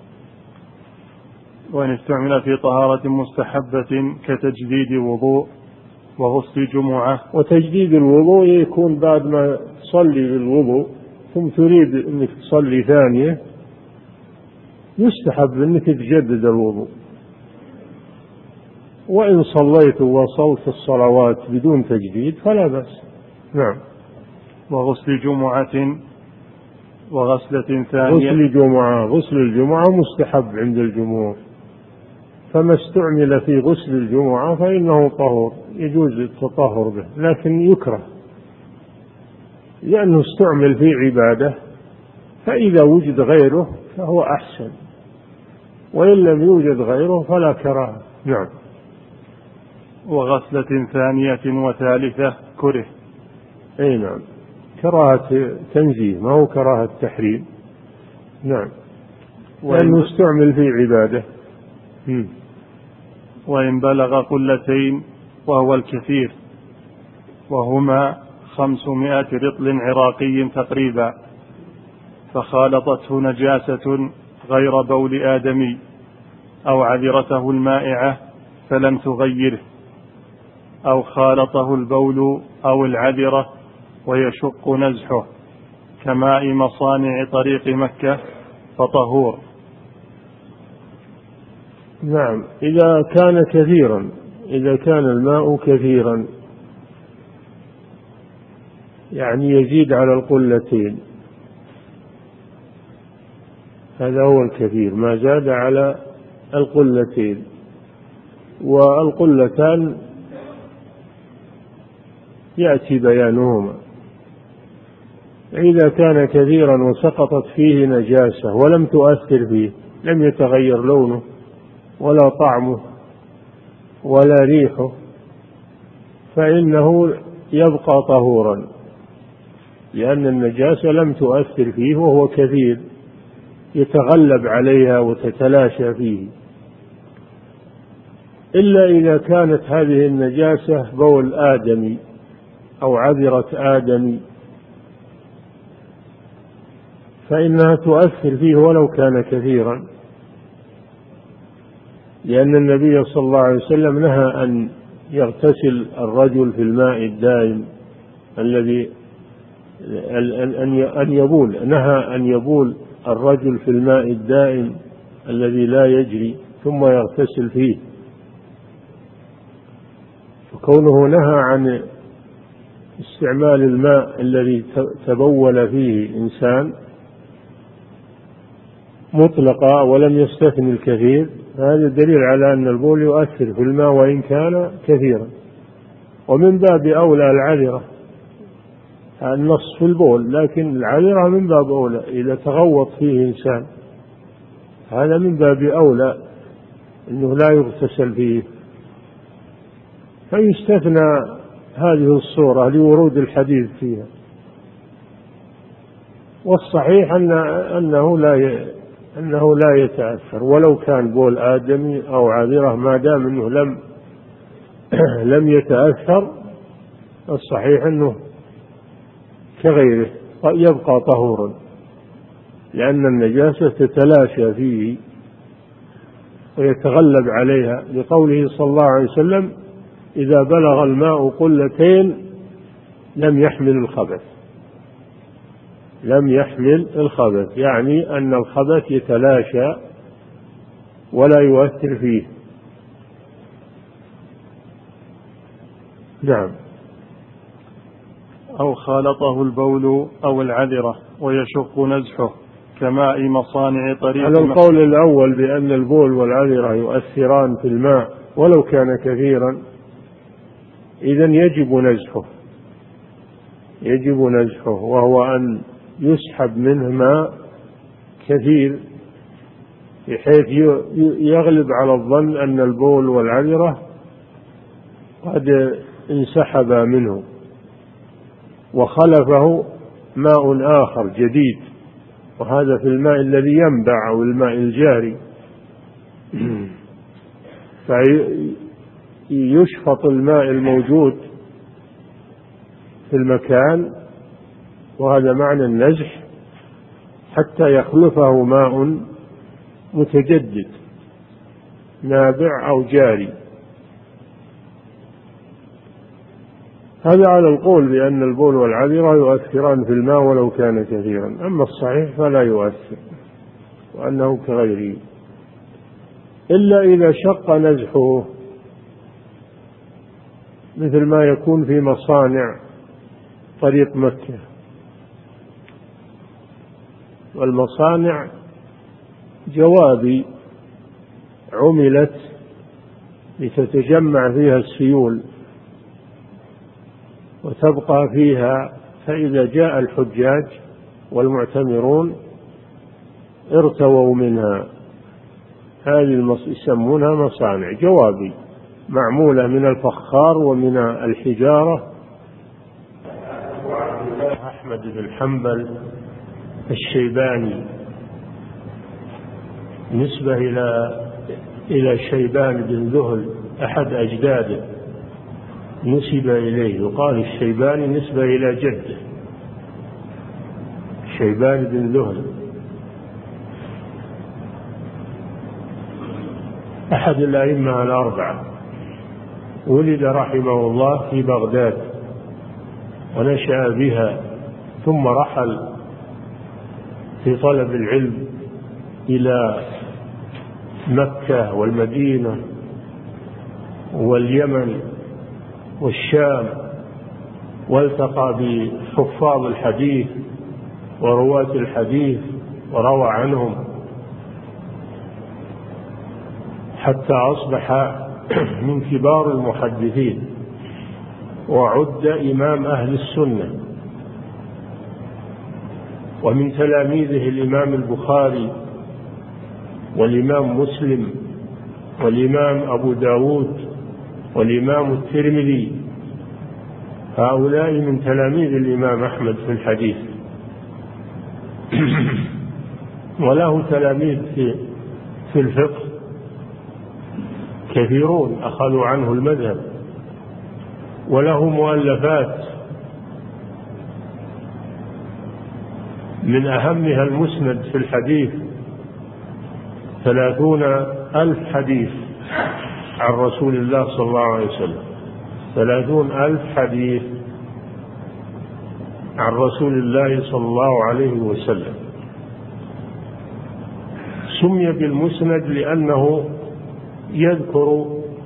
Speaker 2: وإن استعمل في طهارة مستحبة كتجديد وضوء وغسل جمعة.
Speaker 1: وتجديد الوضوء يكون بعد ما تصلي الوضوء ثم تريد أنك تصلي ثانية، يستحب أنك تجدد الوضوء. وإن صليت ووصلت الصلوات بدون تجديد فلا بأس. نعم.
Speaker 2: وغسل جمعة وغسلة ثانية.
Speaker 1: غسل الجمعة مستحب عند الجمهور، فما استعمل في غسل الجمعة فإنه طهور يجوز التطهر به، لكن يكره لأنه استعمل في عبادة، فإذا وجد غيره فهو أحسن، وإن لم يوجد غيره فلا كراهة. نعم.
Speaker 2: وغسلة ثانية وثالثة كره.
Speaker 1: أي نعم، كراهة تنزيه ما هو كراهة تحريم. نعم، لأنه استعمل في عبادة.
Speaker 2: وإن بلغ قلتين وهو الكثير، وهما 500 رطل عراقي تقريبا، فخالطته نجاسة غير بول آدمي أو عذرته المائعة فلم تغيره، أو خالطه البول أو العذرة ويشق نزحه كماء مصانع طريق مكة فطهور.
Speaker 1: نعم، إذا كان كثيرا، إذا كان الماء كثيرا يعني يزيد على القلتين، هذا هو الكثير، ما زاد على القلتين. والقلتان يأتي بيانهما. إذا كان كثيرا وسقطت فيه نجاسة ولم تؤثر فيه، لم يتغير لونه ولا طعمه ولا ريحه، فإنه يبقى طهورا، لأن النجاسة لم تؤثر فيه وهو كثير يتغلب عليها وتتلاشى فيه. إلا إذا كانت هذه النجاسة بول آدمي أو عذرة آدمي فإنها تؤثر فيه ولو كان كثيرا، لأن النبي صلى الله عليه وسلم نهى أن يغتسل الرجل في الماء الدائم الذي أن يبول، نهى أن يبول الرجل في الماء الدائم الذي لا يجري ثم يغتسل فيه. فكونه نهى عن استعمال الماء الذي تبول فيه إنسان مطلقا ولم يستثني الكثير، هذا دليل على أن البول يؤثر في الماء وإن كان كثيرا. ومن باب أولى العذرة، النص في البول، لكن العذرة من باب أولى إذا تغوط فيه إنسان، هذا من باب أولى أنه لا يغتسل فيه، فيستثنى هذه الصورة لورود الحديث فيها. والصحيح أنه لا يتأثر ولو كان بول آدمي أو عذرة، ما دام أنه لم يتأثر، الصحيح أنه كغيره يبقى طهورا، لأن النجاسة تتلاشى فيه ويتغلب عليها، لقوله صلى الله عليه وسلم: إذا بلغ الماء قلتين لم يحمل الخبث. لم يحمل الخبث يعني أن الخبث يتلاشى ولا يؤثر فيه. نعم.
Speaker 2: أو خالطه البول أو العذرة ويشق نزحه كماء مصانع طريق.
Speaker 1: على القول الأول بأن البول والعذرة يؤثران في الماء ولو كان كثيرا، إذن يجب نزحه، وهو أن يسحب منه ماء كثير بحيث يغلب على الظن أن البول والعذرة قد انسحب منه وخلفه ماء آخر جديد، وهذا في الماء الذي ينبع أو الماء الجاري، فيشفط الماء الموجود في المكان، وهذا معنى النزح، حتى يخلفه ماء متجدد نابع أو جاري. هذا على القول بأن البول والعذرة يؤثران في الماء ولو كان كثيرا، أما الصحيح فلا يؤثر وأنه كغيره، إلا إذا شق نزحه، مثل ما يكون في مصانع طريق مكة، والمصانع جوابي عملت لتتجمع فيها السيول وتبقى فيها، فإذا جاء الحجاج والمعتمرون ارتووا منها. هذه يسمونها مصانع جوابي، معمولة من الفخار ومن الحجارة. أحمد بن حنبل الشيباني نسبة إلى شيبان بن ذهل أحد أجداده، نسب إليه، يقال الشيباني نسبة إلى جده شيبان بن ذهل، أحد الأئمة الأربعة، ولد رحمه الله في بغداد ونشأ بها، ثم رحل في طلب العلم إلى مكة والمدينة واليمن والشام، والتقى بحفاظ الحديث ورواة الحديث وروى عنهم، حتى أصبح من كبار المحدثين وعد إمام أهل السنة. ومن تلاميذه الإمام البخاري والإمام مسلم والإمام أبو داود والإمام الترمذي، هؤلاء من تلاميذ الإمام أحمد في الحديث. وله تلاميذ في الفقه كثيرون أخذوا عنه المذهب، وله مؤلفات من أهمها المسند في الحديث، 30,000 حديث عن رسول الله صلى الله عليه وسلم، 30,000 حديث عن رسول الله صلى الله عليه وسلم. سمي بالمسند لأنه يذكر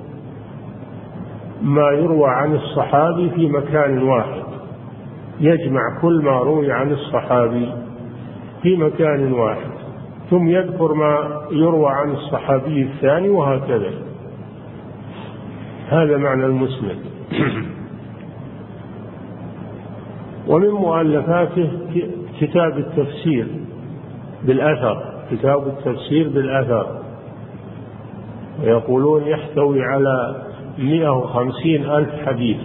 Speaker 1: ما يروى عن الصحابي في مكان واحد، يجمع كل ما روي عن الصحابي في مكان واحد، ثم يذكر ما يروى عن الصحابي الثاني، وهكذا. هذا معنى المسند. ومن مؤلفاته كتاب التفسير بالأثر، كتاب التفسير بالأثر، ويقولون يحتوي على 150,000 حديث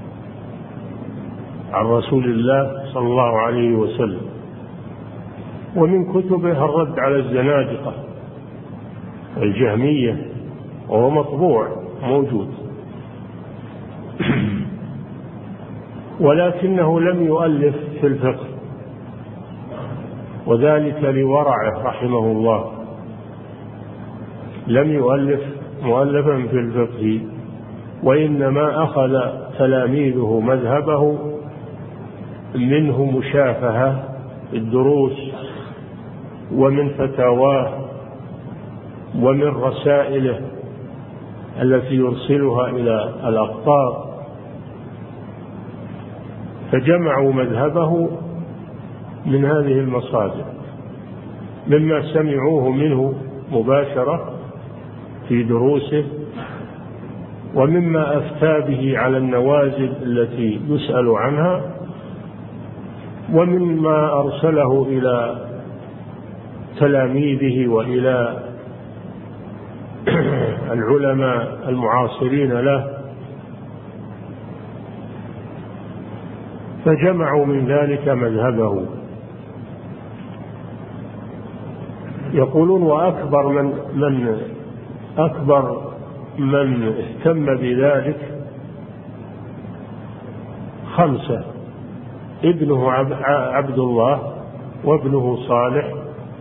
Speaker 1: عن رسول الله صلى الله عليه وسلم. ومن كتبه الرد على الزنادقة والجهمية، وهو مطبوع موجود. ولكنه لم يؤلف في الفقه، وذلك لورعه رحمه الله، لم يؤلف مؤلفا في الفقه، وإنما أخذ تلاميذه مذهبه منه مشافهة الدروس ومن فتاواه ومن رسائله التي يرسلها إلى الأقطار، فجمعوا مذهبه من هذه المصادر، مما سمعوه منه مباشرة في دروسه، ومما أفتى به على النوازل التي يسأل عنها، ومما أرسله إلى تلاميذه وإلى العلماء المعاصرين له، فجمعوا من ذلك مذهبه. يقولون وأكبر من اهتم بذلك 5: ابنه عبد الله، وابنه صالح،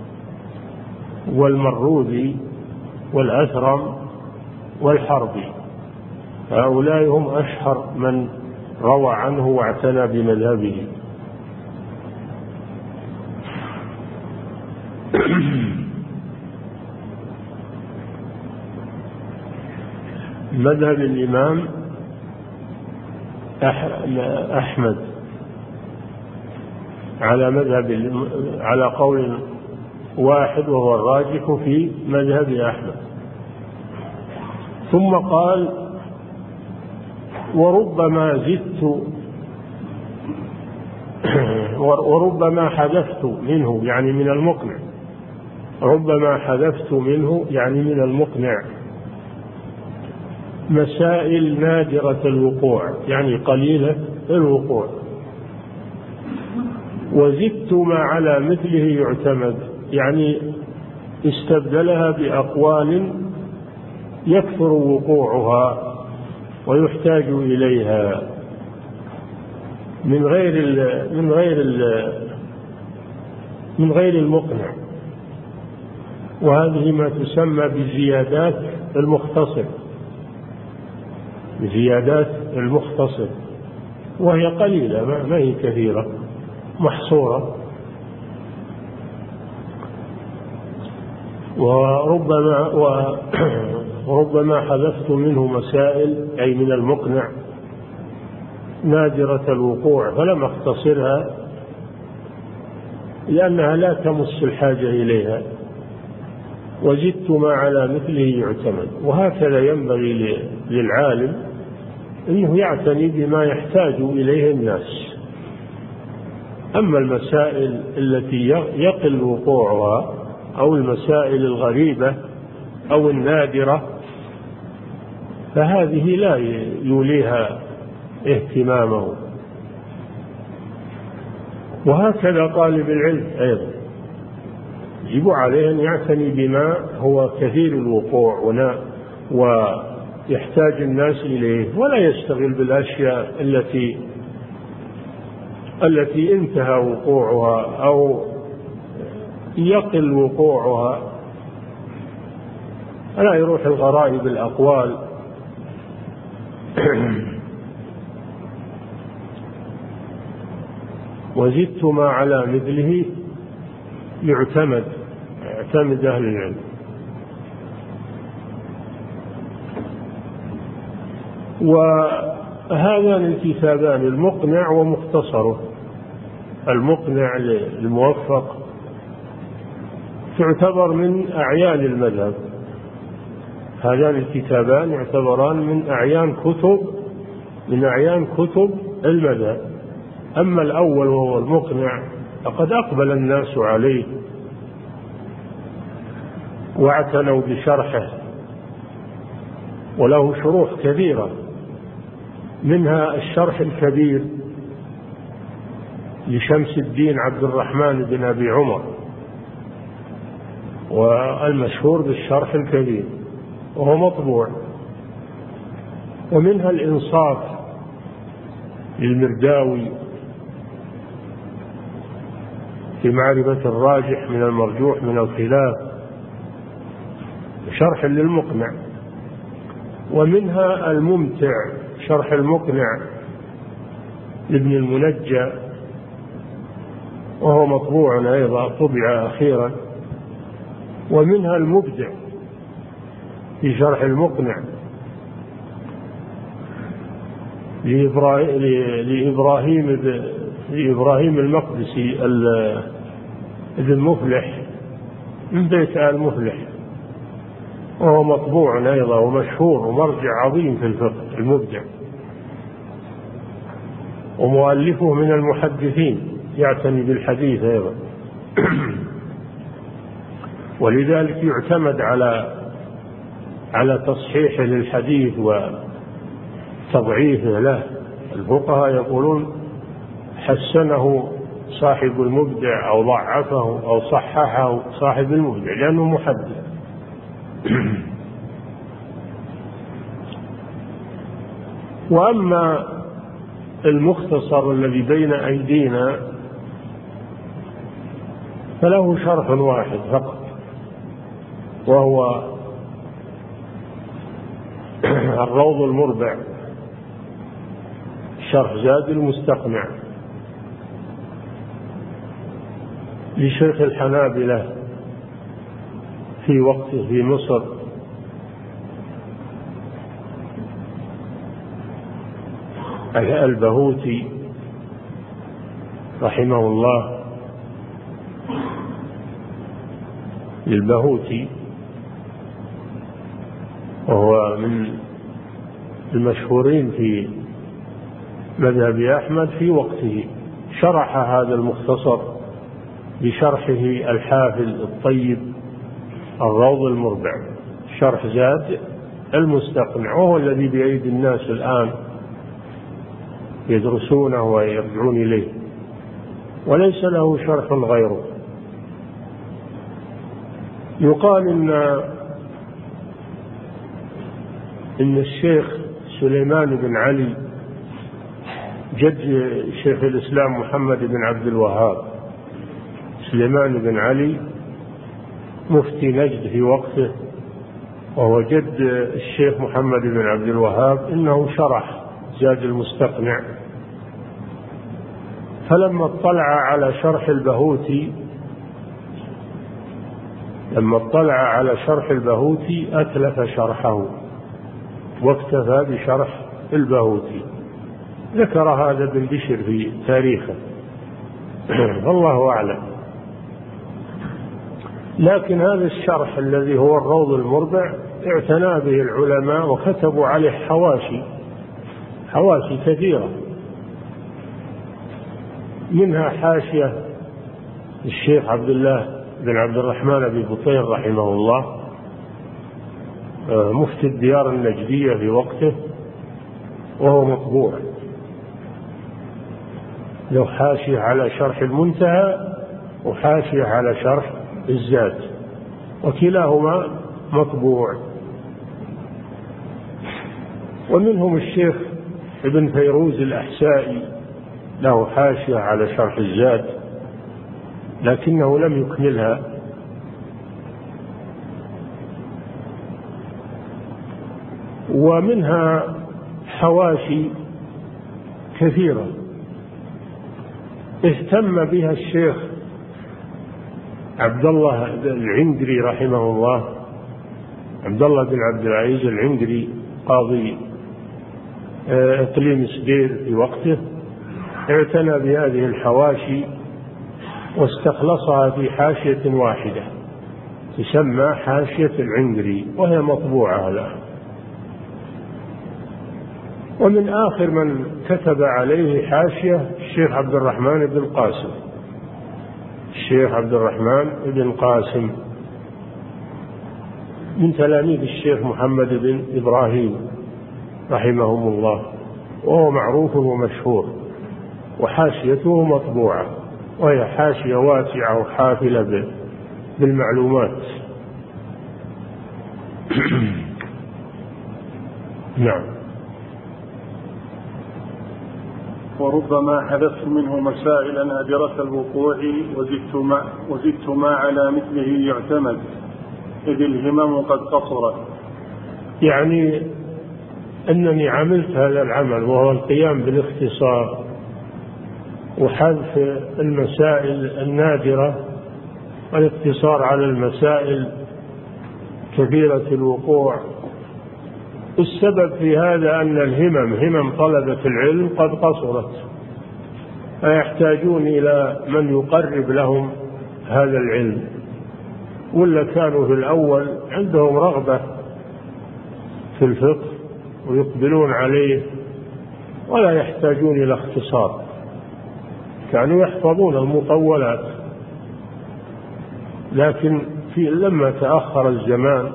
Speaker 1: والمروذي، والأثرم، والحربي. هؤلاء هم أشهر من روى عنه واعتنى بمذهبه. مذهب الإمام أحمد على قول واحد وهو الراجح في مذهب أحمد. ثم قال: وربما حذفت منه، يعني من المقنع. ربما حذفت منه يعني من المقنع مسائل نادرة الوقوع، يعني قليلة الوقوع، وزدت ما على مثله يعتمد، يعني استبدلها بأقوال يكثر وقوعها ويحتاج إليها من غير المقنع، وهذه ما تسمى بزيادات المختصر، وهي قليلة ما هي كثيرة، محصورة. وربما حذفت منه مسائل، أي من المقنع، نادرة الوقوع، فلم أختصرها لأنها لا تمس الحاجة إليها، وزدت ما على مثله يعتمد. وهكذا ينبغي للعالم أنه يعتني بما يحتاج إليه الناس. أما المسائل التي يقل وقوعها أو المسائل الغريبة أو النادرة فهذه لا يوليها اهتمامه. وهكذا طالب العلم أيضا يجب عليه أن يعتني بما هو كثير الوقوع ويحتاج الناس إليه، ولا يشتغل بالأشياء التي انتهى وقوعها أو يقل وقوعها. لا يروح الغرائب الأقوال. وزدت ما على مثله يعتمد أهل العلم. وهذان الكتابان المقنع ومختصره. المقنع الموفق تعتبر من أعيان المذهب، هذان الكتابان يعتبران من أعيان كتب المذهب. أما الأول وهو المقنع فقد أقبل الناس عليه واعتنوا بشرحه، وله شروح كثيرة، منها الشرح الكبير لشمس الدين عبد الرحمن بن أبي عمر، والمشهور بالشرح الكبير وهو مطبوع. ومنها الإنصاف للمرداوي في معرفة الراجح من المرجوح من الخلاف، شرح للمقنع. ومنها الممتع، شرح المقنع لابن المنجى، وهو مطبوع أيضا، طبع أخيرا. ومنها المبدع في شرح المقنع لإبراهيم المقدسي ابن مفلح من بيت آل مفلح، وهو مطبوع أيضا ومشهور ومرجع عظيم في الفقه. المبدع ومؤلفه من المحدثين، يعتني بالحديث أيضا. ولذلك يعتمد على تصحيحه للحديث وتضعيفه له. الفقهاء يقولون حسنه صاحب المبدع أو ضعفه أو صححه صاحب المبدع لأنه محدث. وأما المختصر الذي بين أيدينا فله شرح واحد فقط، وهو الروض المربع شرح زاد المستقنع لشيخ الحنابلة في وقته في مصر، البهوتي رحمه الله، للبهوتي، وهو من المشهورين في مذهب أحمد في وقته، شرح هذا المختصر بشرحه الحافل الطيب الروض المربع شرح زاد المستقنع، وهو الذي بأيدي الناس الآن يدرسونه ويرجعون إليه، وليس له شرح غيره. يقال إن الشيخ سليمان بن علي جد شيخ الإسلام محمد بن عبد الوهاب، سليمان بن علي مفتي نجد في وقته وهو جد الشيخ محمد بن عبد الوهاب، إنه شرح زاد المستقنع، فلما اطلع على شرح البهوتي أتلف شرحه واكتفى بشرح البهوتي. ذكر هذا ابن بشر في تاريخه، والله أعلم. لكن هذا الشرح الذي هو الروض المربع اعتنى به العلماء وكتبوا عليه حواشي كثيرة، منها حاشية الشيخ عبد الله بن عبد الرحمن بن بطين رحمه الله مفتي الديار النجدية في وقته، وهو مطبوع له حاشية على شرح المنتهى وحاشية على شرح الزاد، وكلاهما مطبوع. ومنهم الشيخ ابن فيروز الأحسائي له حاشية على شرح الزاد لكنه لم يكملها. ومنها حواشي كثيرة اهتم بها الشيخ عبد الله العندري رحمه الله، عبد الله بن عبد العزيز العندري قاضي إقليم سدير في وقته، اعتنى بهذه الحواشي واستخلصها في حاشية واحدة تسمى حاشية العندري، وهي مطبوعة الآن. ومن آخر من كتب عليه حاشية الشيخ عبد الرحمن بن القاسم، الشيخ عبد الرحمن بن قاسم من تلاميذ الشيخ محمد بن إبراهيم رحمهم الله، وهو معروف ومشهور، وحاشيته مطبوعة، وهي حاشية واسعة وحافلة بالمعلومات. نعم.
Speaker 2: وربما حذفت منه مسائل نادرة الوقوع وزدت ما على مثله يعتمد، إذ الهمم قد قصرت.
Speaker 1: يعني أنني عملت هذا العمل وهو القيام بالاختصار وحذف المسائل النادرة والاقتصار على المسائل كثيرة الوقوع. السبب في هذا أن همم طلبة العلم قد قصرت، فيحتاجون إلى من يقرب لهم هذا العلم، ولا كانوا في الأول عندهم رغبة في الفقه ويقبلون عليه ولا يحتاجون إلى اختصار، كانوا يحفظون المطولات. لكن لما تأخر الزمان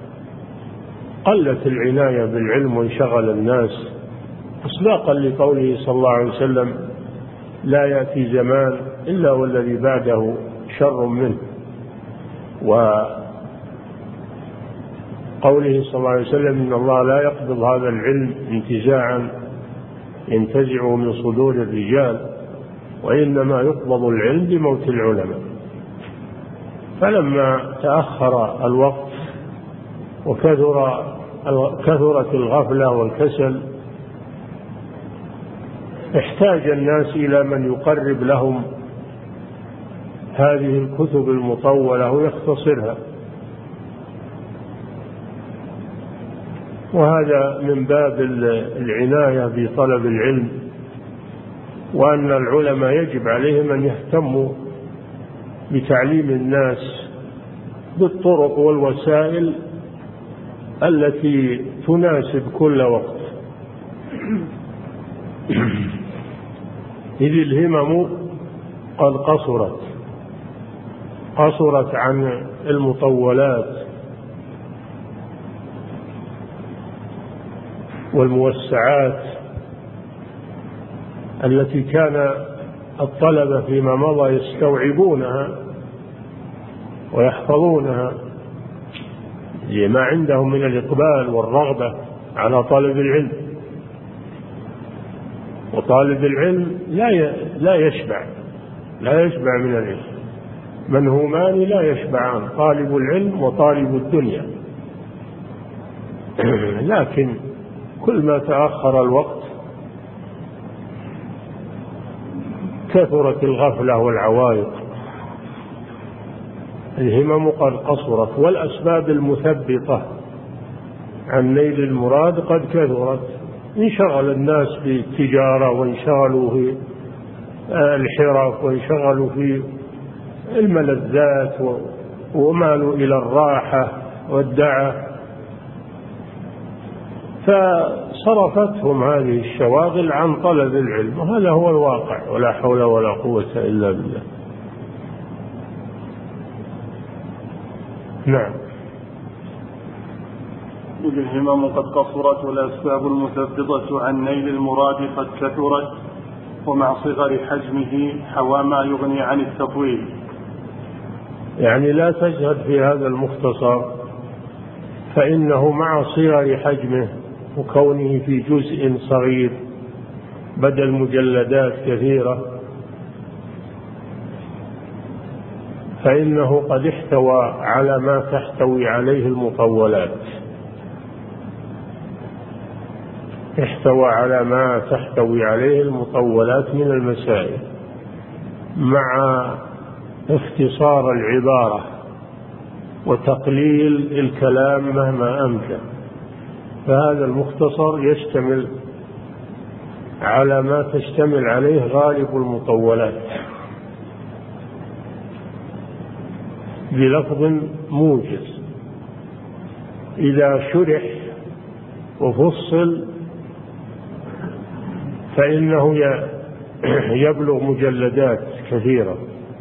Speaker 1: قلت العناية بالعلم وانشغل الناس، إصداقا لقوله صلى الله عليه وسلم: لا يأتي زمان إلا والذي بعده شر منه. وقوله صلى الله عليه وسلم إن الله لا يقبض هذا العلم انتزاعا ينتزع من صدور الرجال، وإنما يقبض العلم بموت العلماء. فلما تأخر الوقت وكثرت الغفلة والكسل احتاج الناس إلى من يقرب لهم هذه الكتب المطولة ويختصرها، وهذا من باب العناية بطلب العلم، وأن العلماء يجب عليهم أن يهتموا بتعليم الناس بالطرق والوسائل التي تناسب كل وقت، إذ الهمم قد قصرت عن المطولات والموسعات التي كان الطلبة فيما مضى يستوعبونها ويحفظونها لما عندهم من الإقبال والرغبة على طالب العلم. وطالب العلم لا يشبع من العلم، منهومان لا يشبعان، طالب العلم وطالب الدنيا. لكن كل ما تأخر الوقت كثرت الغفلة والعوائق، الهمم قد قصرت، والأسباب المثبطة عن نيل المراد قد كثرت. انشغل الناس بالتجارة، وانشغلوا في الحرف، وانشغلوا في الملذات، ومالوا إلى الراحة والدعة، فصرفتهم هذه الشواغل عن طلب العلم، وهذا هو الواقع، ولا حول ولا قوة إلا بالله. نعم.
Speaker 2: إذ الهمم قد قصرت والأسباب المثبطة عن نيل المراد قد كثرت، ومع صغر حجمه حوى ما يغني عن التطويل.
Speaker 1: يعني لا تجهد في هذا المختصر، فإنه مع صغر حجمه وكونه في جزء صغير بدل مجلدات كثيرة، فإنه قد احتوى على ما تحتوي عليه المطولات، احتوى على ما تحتوي عليه المطولات من المسائل، مع اختصار العبارة وتقليل الكلام مهما أمكن. فهذا المختصر يشتمل على ما تشتمل عليه غالب المطولات بلفظ موجز، إذا شرح وفصل فإنه يبلغ مجلدات كثيرة.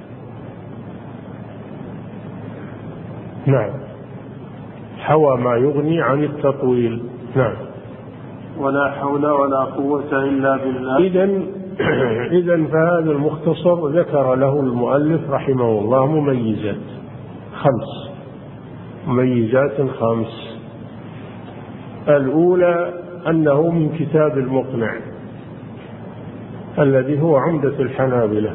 Speaker 1: نعم، حوى ما يغني عن التطويل. نعم.
Speaker 2: ولا حول ولا قوة إلا بالله.
Speaker 1: إذن فهذا المختصر ذكر له المؤلف رحمه الله مميزات خمس. الأولى أنه من كتاب المقنع الذي هو عمدة الحنابلة.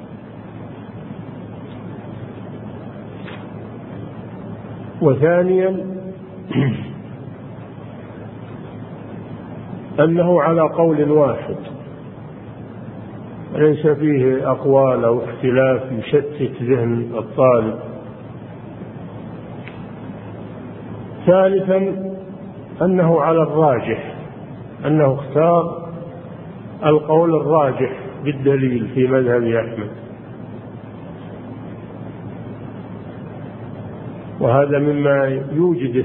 Speaker 1: وثانيا أنه على قول واحد ليس فيه أقوال أو اختلاف يشتت ذهن الطالب. ثالثا أنه على الراجح، أنه اختار القول الراجح بالدليل في مذهب أحمد، وهذا مما يوجد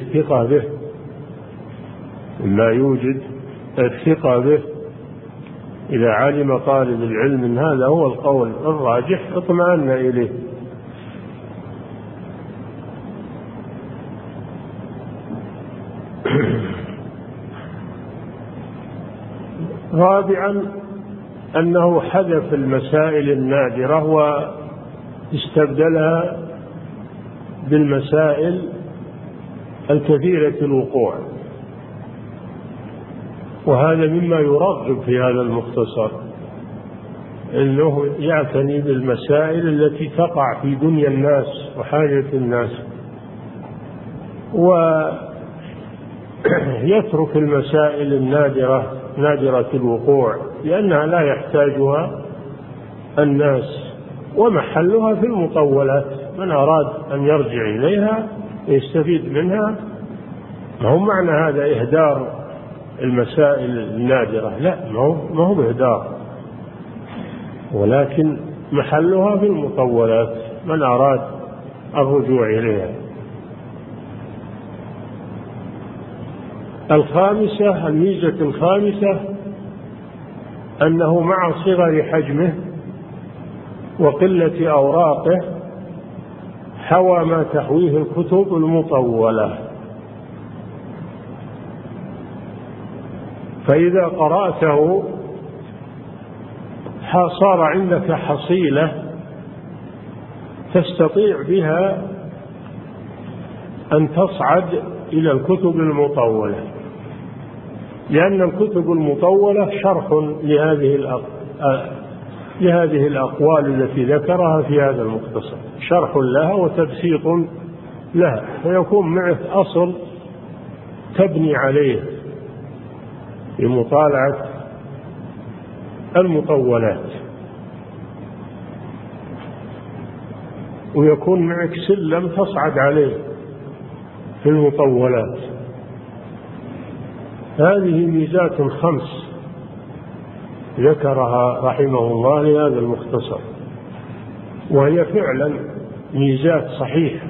Speaker 1: الثقة به، إذا علم طالب العلم أن هذا هو القول الراجح اطمأن إليه. رابعا أنه حذف المسائل النادرة واستبدلها بالمسائل الكثيرة الوقوع، وهذا مما يرغب في هذا المختصر، أنه يعتني بالمسائل التي تقع في دنيا الناس وحاجة الناس، ويترك المسائل النادرة نادرة الوقوع لأنها لا يحتاجها الناس، ومحلها في المطولات. من أراد أن يرجع إليها يستفيد منها. ما هو معنى هذا إهدار المسائل النادرة، لا، ما هو إهدار، ولكن محلها في المطولات من أراد الرجوع إليها. الخامسة، الميزة الخامسة، أنه مع صغر حجمه وقلة أوراقه حوى ما تحويه الكتب المطولة، فإذا قرأته صار عندك حصيلة تستطيع بها أن تصعد إلى الكتب المطولة، لأن الكتب المطولة شرح لهذه الأقوال التي ذكرها في هذا المختصر، شرح لها وتبسيط لها، فيكون معك أصل تبني عليه بمطالعة المطولات، ويكون معك سلم تصعد عليه في المطولات. هذه ميزات 5 ذكرها رحمه الله لهذا المختصر، وهي فعلا ميزات صحيحة،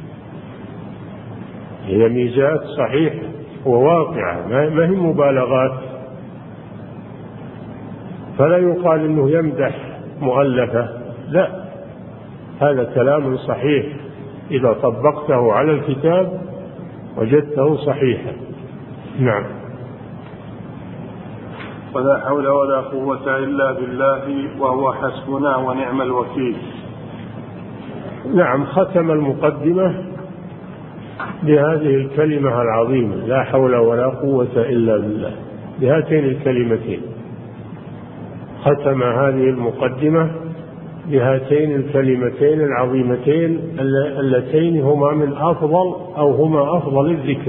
Speaker 1: هي ميزات صحيحة وواقعة، ما هي مبالغات، فلا يقال إنه يمدح مؤلفة، لا، هذا كلام صحيح إذا طبقته على الكتاب وجدته صحيحا. نعم.
Speaker 2: ولا حول ولا قوة إلا بالله وهو حسبنا ونعم الوكيل.
Speaker 1: نعم، ختم المقدمة بهذه الكلمة العظيمة لا حول ولا قوة إلا بالله، بهاتين الكلمتين، ختم هذه المقدمة بهاتين الكلمتين العظيمتين اللتين هما من أفضل أو هما أفضل الذكر،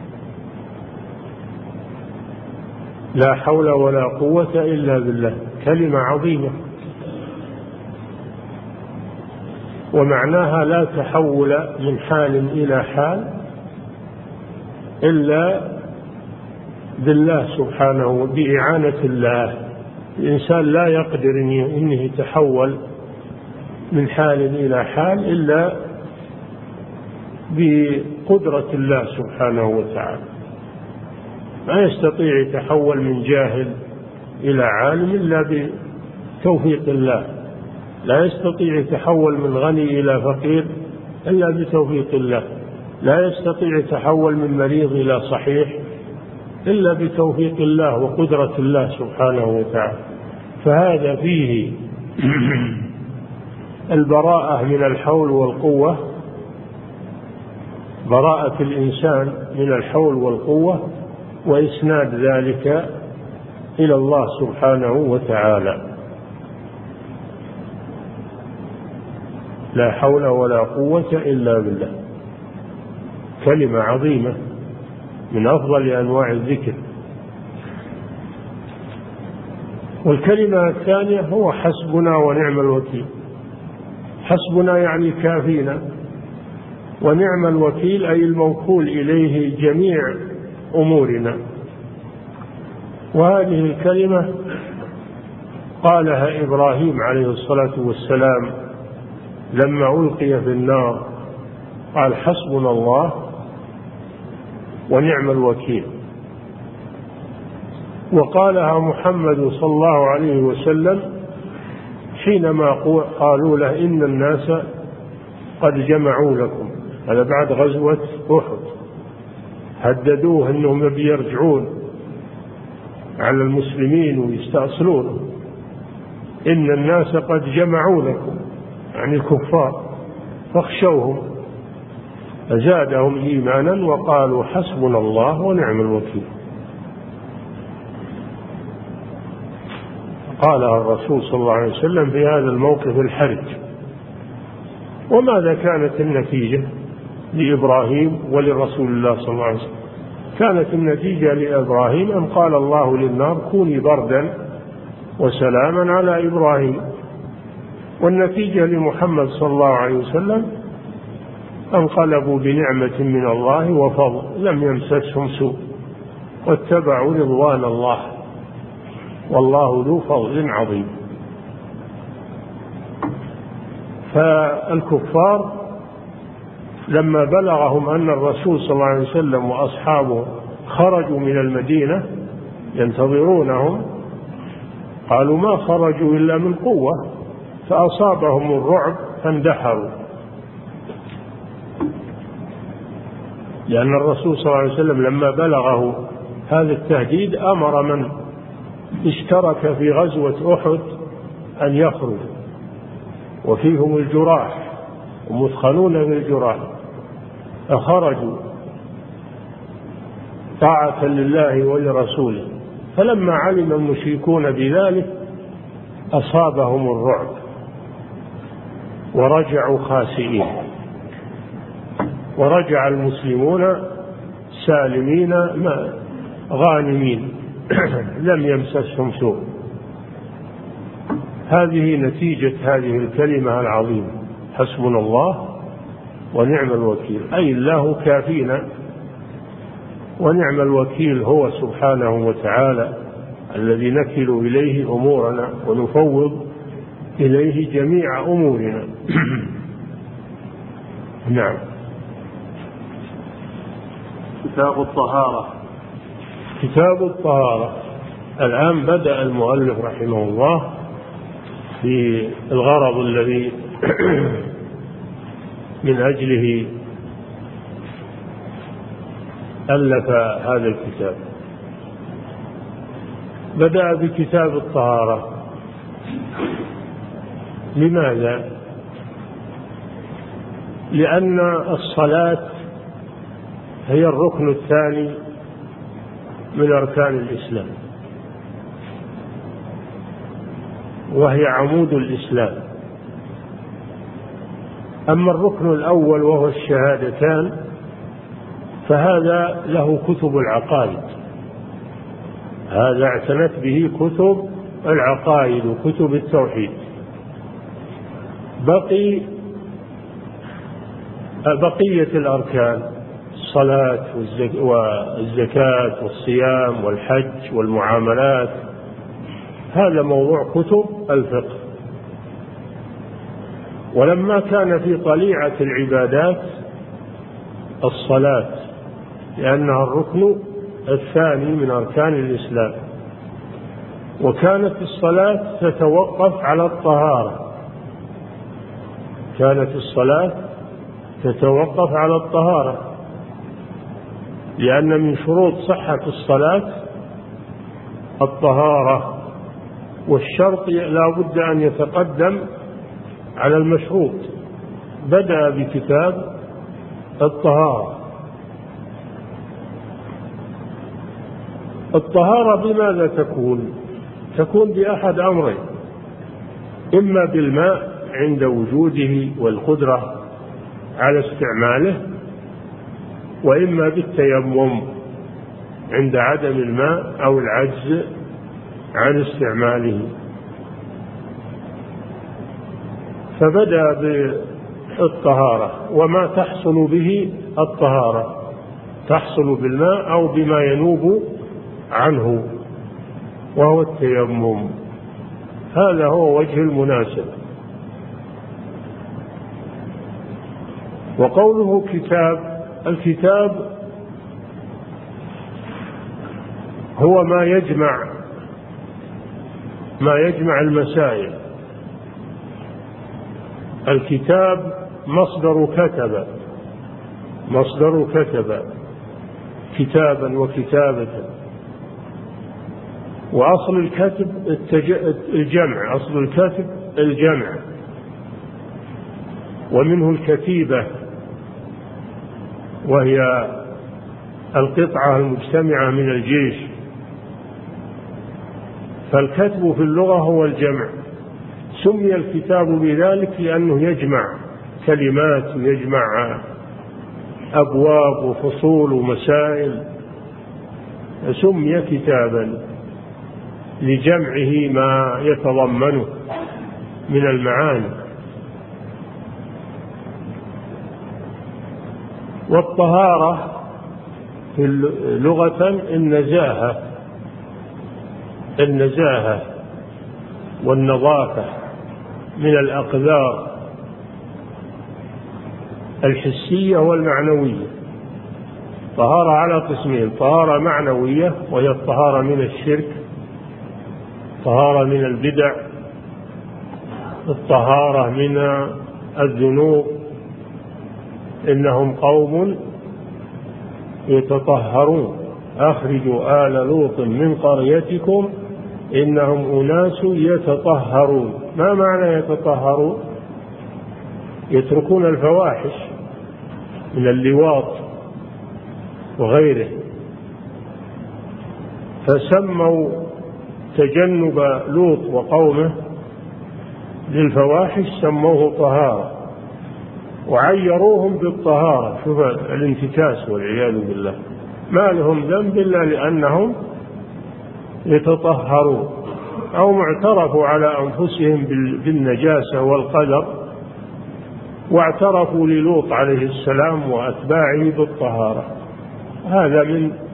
Speaker 1: لا حول ولا قوة إلا بالله، كلمة عظيمة، ومعناها لا تحول من حال إلى حال إلا بالله سبحانه وبإعانة الله. الإنسان لا يقدر أنه يتحول من حال إلى حال إلا بقدرة الله سبحانه وتعالى، ما يستطيع يتحول من جاهل إلى عالم إلا بتوفيق الله، لا يستطيع يتحول من غني إلى فقير إلا بتوفيق الله، لا يستطيع يتحول من مريض إلى صحيح إلا بتوفيق الله وقدرة الله سبحانه وتعالى. فهذا فيه البراءة من الحول والقوة، براءة الإنسان من الحول والقوة، وإسناد ذلك إلى الله سبحانه وتعالى. لا حول ولا قوة إلا بالله، كلمة عظيمة من أفضل أنواع الذكر. والكلمة الثانية هو حسبنا ونعم الوكيل. حسبنا يعني كافينا، ونعم الوكيل أي الموكول إليه جميع أمورنا. وهذه الكلمة قالها إبراهيم عليه الصلاة والسلام لما ألقي في النار، قال حسبنا الله ونعم الوكيل. وقالها محمد صلى الله عليه وسلم حينما قالوا له إن الناس قد جمعوا لكم، هذا بعد غزوة أحد، هددوه أنهم بيرجعون على المسلمين ويستأصلون، إن الناس قد جمعوا لكم، يعني الكفار، فاخشوهم، فزادهم إيمانا وقالوا حسبنا الله ونعم الوكيل. قالها الرسول صلى الله عليه وسلم في هذا الموقف الحرج. وماذا كانت النتيجة لإبراهيم ولرسول الله صلى الله عليه وسلم؟ كانت النتيجة لإبراهيم أن قال الله للنار كوني بردا وسلاما على إبراهيم، والنتيجة لمحمد صلى الله عليه وسلم انقلبوا بنعمة من الله وفضل لم يمسسهم سوء واتبعوا رضوان الله، والله ذو فضل عظيم. فالكفار لما بلغهم أن الرسول صلى الله عليه وسلم وأصحابه خرجوا من المدينة ينتظرونهم، قالوا ما خرجوا إلا من قوة، فأصابهم الرعب فاندحروا، لأن الرسول صلى الله عليه وسلم لما بلغه هذا التهديد أمر من اشترك في غزوة أحد أن يخرج، وفيهم الجراح ومثخنون بالجراح، فخرجوا طاعة لله ولرسوله. فلما علم المشركون بذلك أصابهم الرعب ورجعوا خاسئين، ورجع المسلمون سالمين غانمين لم يمسسهم سوء. هذه نتيجة هذه الكلمة العظيمة حسبنا الله ونعم الوكيل، أي الله كافينا ونعم الوكيل هو سبحانه وتعالى الذي نكل إليه أمورنا ونفوض إليه جميع أمورنا. نعم.
Speaker 2: كتاب الطهارة.
Speaker 1: كتاب الطهارة. الآن بدأ المؤلف رحمه الله في الغرض الذي من أجله ألف هذا الكتاب. بدأ بكتاب الطهارة. لماذا؟ لأن الصلاة هي الركن الثاني من أركان الإسلام، وهي عمود الإسلام. أما الركن الأول وهو الشهادتان فهذا له كتب العقائد، هذا اعتنت به كتب العقائد وكتب التوحيد. بقية الأركان الصلاة والزكاة والصيام والحج والمعاملات هذا موضوع كتب الفقه. ولما كان في طليعة العبادات الصلاة لأنها الركن الثاني من أركان الإسلام، وكانت الصلاة تتوقف على الطهارة، كانت الصلاة تتوقف على الطهارة، لأن من شروط صحة الصلاة الطهارة، والشرط لا بد أن يتقدم على المشروط. بدأ بكتاب الطهارة. الطهارة بماذا تكون؟ تكون بأحد أمرين: إما بالماء عند وجوده والقدرة على استعماله، وإما بالتيمم عند عدم الماء أو العجز عن استعماله. فبدأ بالطهارة، وما تحصل به الطهارة تحصل بالماء أو بما ينوب عنه وهو التيمم. هذا هو وجه المناسب. وقوله كتاب، الكتاب هو ما يجمع المسائل. الكتاب مصدر كتب كتابا وكتابة، وأصل الكتب الجمع، أصل الكتب الجمع، ومنه الكتيبة وهي القطعة المجتمعة من الجيش. فالكتب في اللغة هو الجمع. سمي الكتاب بذلك لأنه يجمع كلمات ويجمع أبواب وفصول ومسائل، سمي كتابا لجمعه ما يتضمنه من المعاني. والطهارة في لغة النزاهة والنظافة من الأقذار الحسية والمعنوية. طهارة على قسمين: طهارة معنوية وهي الطهارة من الشرك، طهارة من البدع، الطهارة من الذنوب. إنهم قوم يتطهرون أخرجوا آل لوط من قريتكم إنهم أناس يتطهرون. ما معنى يتطهرون؟ يتركون الفواحش من اللواط وغيره. فسموا تجنب لوط وقومه للفواحش سموه طهارة، وعيروهم بالطهارة. شوف الانتكاس والعياذ بالله. ما لهم ذنب إلا لأنهم يتطهرون أو اعترفوا على أنفسهم بالنجاسة والقدر، واعترفوا للوط عليه السلام وأتباعه بالطهارة. هذا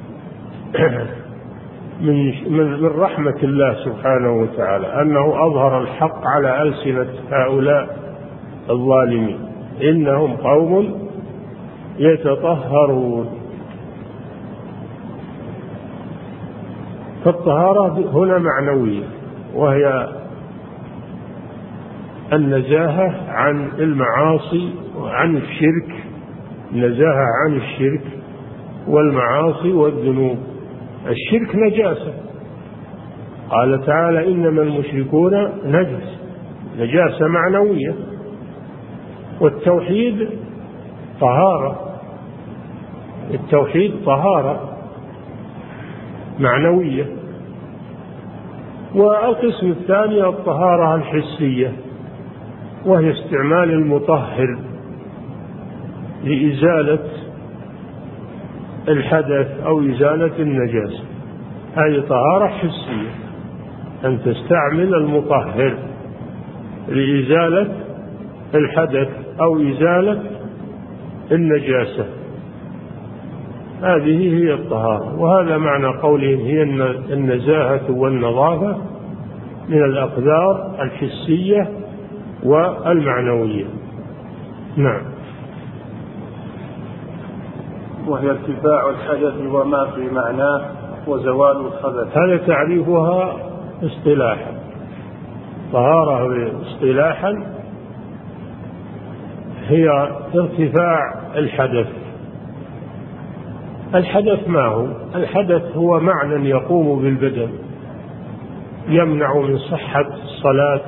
Speaker 1: من رحمة الله سبحانه وتعالى أنه أظهر الحق على ألسنة هؤلاء الظالمين. إنهم قوم يتطهرون. فالطهارة هنا معنوية، وهي النزاهة عن المعاصي وعن الشرك، النزاهة عن الشرك والمعاصي والذنوب. الشرك نجاسة، قال تعالى إنما المشركون نجس، نجاسة معنوية. والتوحيد طهارة، التوحيد طهارة معنوية. والقسم الثاني الطهارة الحسية، وهي استعمال المطهر لإزالة الحدث أو إزالة النجاسة. هذه طهارة حسية، أن تستعمل المطهر لإزالة الحدث أو إزالة النجاسة. هذه هي الطهارة. وهذا معنى قولهم هي النزاهة والنظافة من الأقدار الحسية والمعنوية. نعم.
Speaker 2: وهي ارتفاع الحدث وما في معناه وزوال الخبث.
Speaker 1: هذا تعريفها اصطلاحا. طهارة اصطلاحا هي ارتفاع الحدث. الحدث ما هو؟ الحدث هو معنى يقوم بالبدن يمنع من صحة الصلاة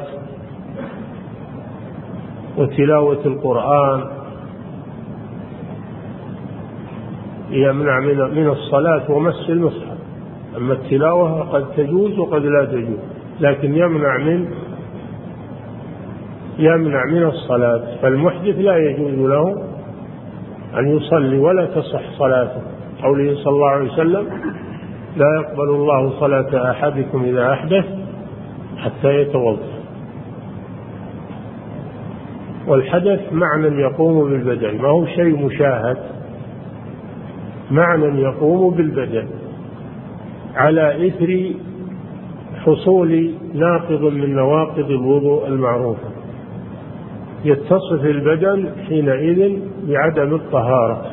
Speaker 1: وتلاوة القرآن، يمنع من الصلاة ومس المصحف. أما التلاوة قد تجوز وقد لا تجوز، لكن يمنع من الصلاة. فالمحدث لا يجوز له أن يصلي ولا تصح صلاته. قوله صلى الله عليه وسلم لا يقبل الله صلاة أحدكم إذا أحدث حتى يتوضأ. والحدث معنى يقوم بالبدن، ما هو شيء مشاهد، معنى يقوم بالبدن على إثر حصول ناقض من نواقض الوضوء المعروفة. يتصف البدن حينئذ بعدم الطهارة،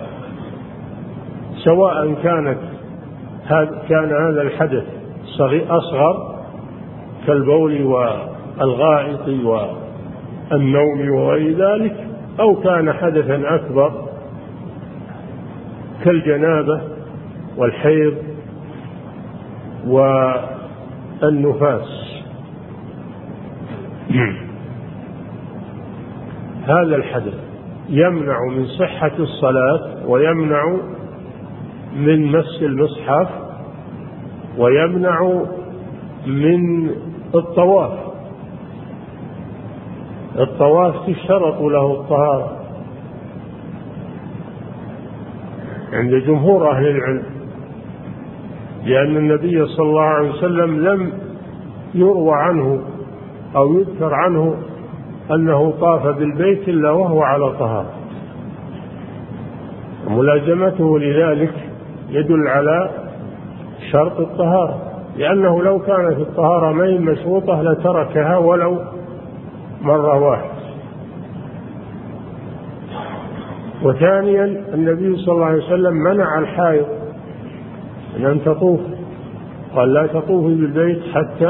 Speaker 1: سواء كان هذا الحدث أصغر كالبول والغائط والنوم وغير ذلك، أو كان حدثا أكبر كالجنابة والحيض النفاس. هذا الحدث يمنع من صحة الصلاة، ويمنع من مس المصحف، ويمنع من الطواف. الطواف تشترط له الطهارة عند جمهور أهل العلم، لأن النبي صلى الله عليه وسلم لم يروى عنه أو يذكر عنه أنه طاف بالبيت إلا وهو على طهارة. ملازمته لذلك يدل على شرط الطهارة، لأنه لو كانت الطهارة ما هي مشروطة لتركها ولو مرة واحدة. وثانيا النبي صلى الله عليه وسلم منع الحائض من أن تطوف، قال لا تطوفي بالبيت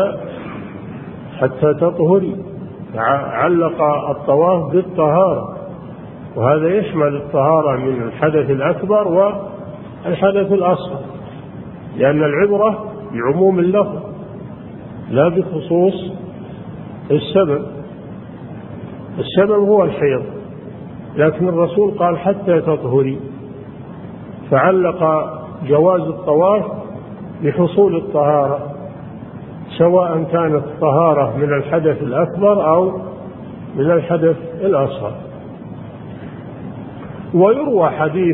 Speaker 1: حتى تطهري، علق الطواف بالطهارة، وهذا يشمل الطهارة من الحدث الأكبر والحدث الأصغر، لأن العبرة بعموم اللفظ لا بخصوص السبب. السبب هو الحيض، لكن الرسول قال حتى تطهري، فعلق جواز الطواف بحصول الطهارة، سواء كانت الطهارة من الحدث الأكبر أو من الحدث الأصغر. ويروى حديث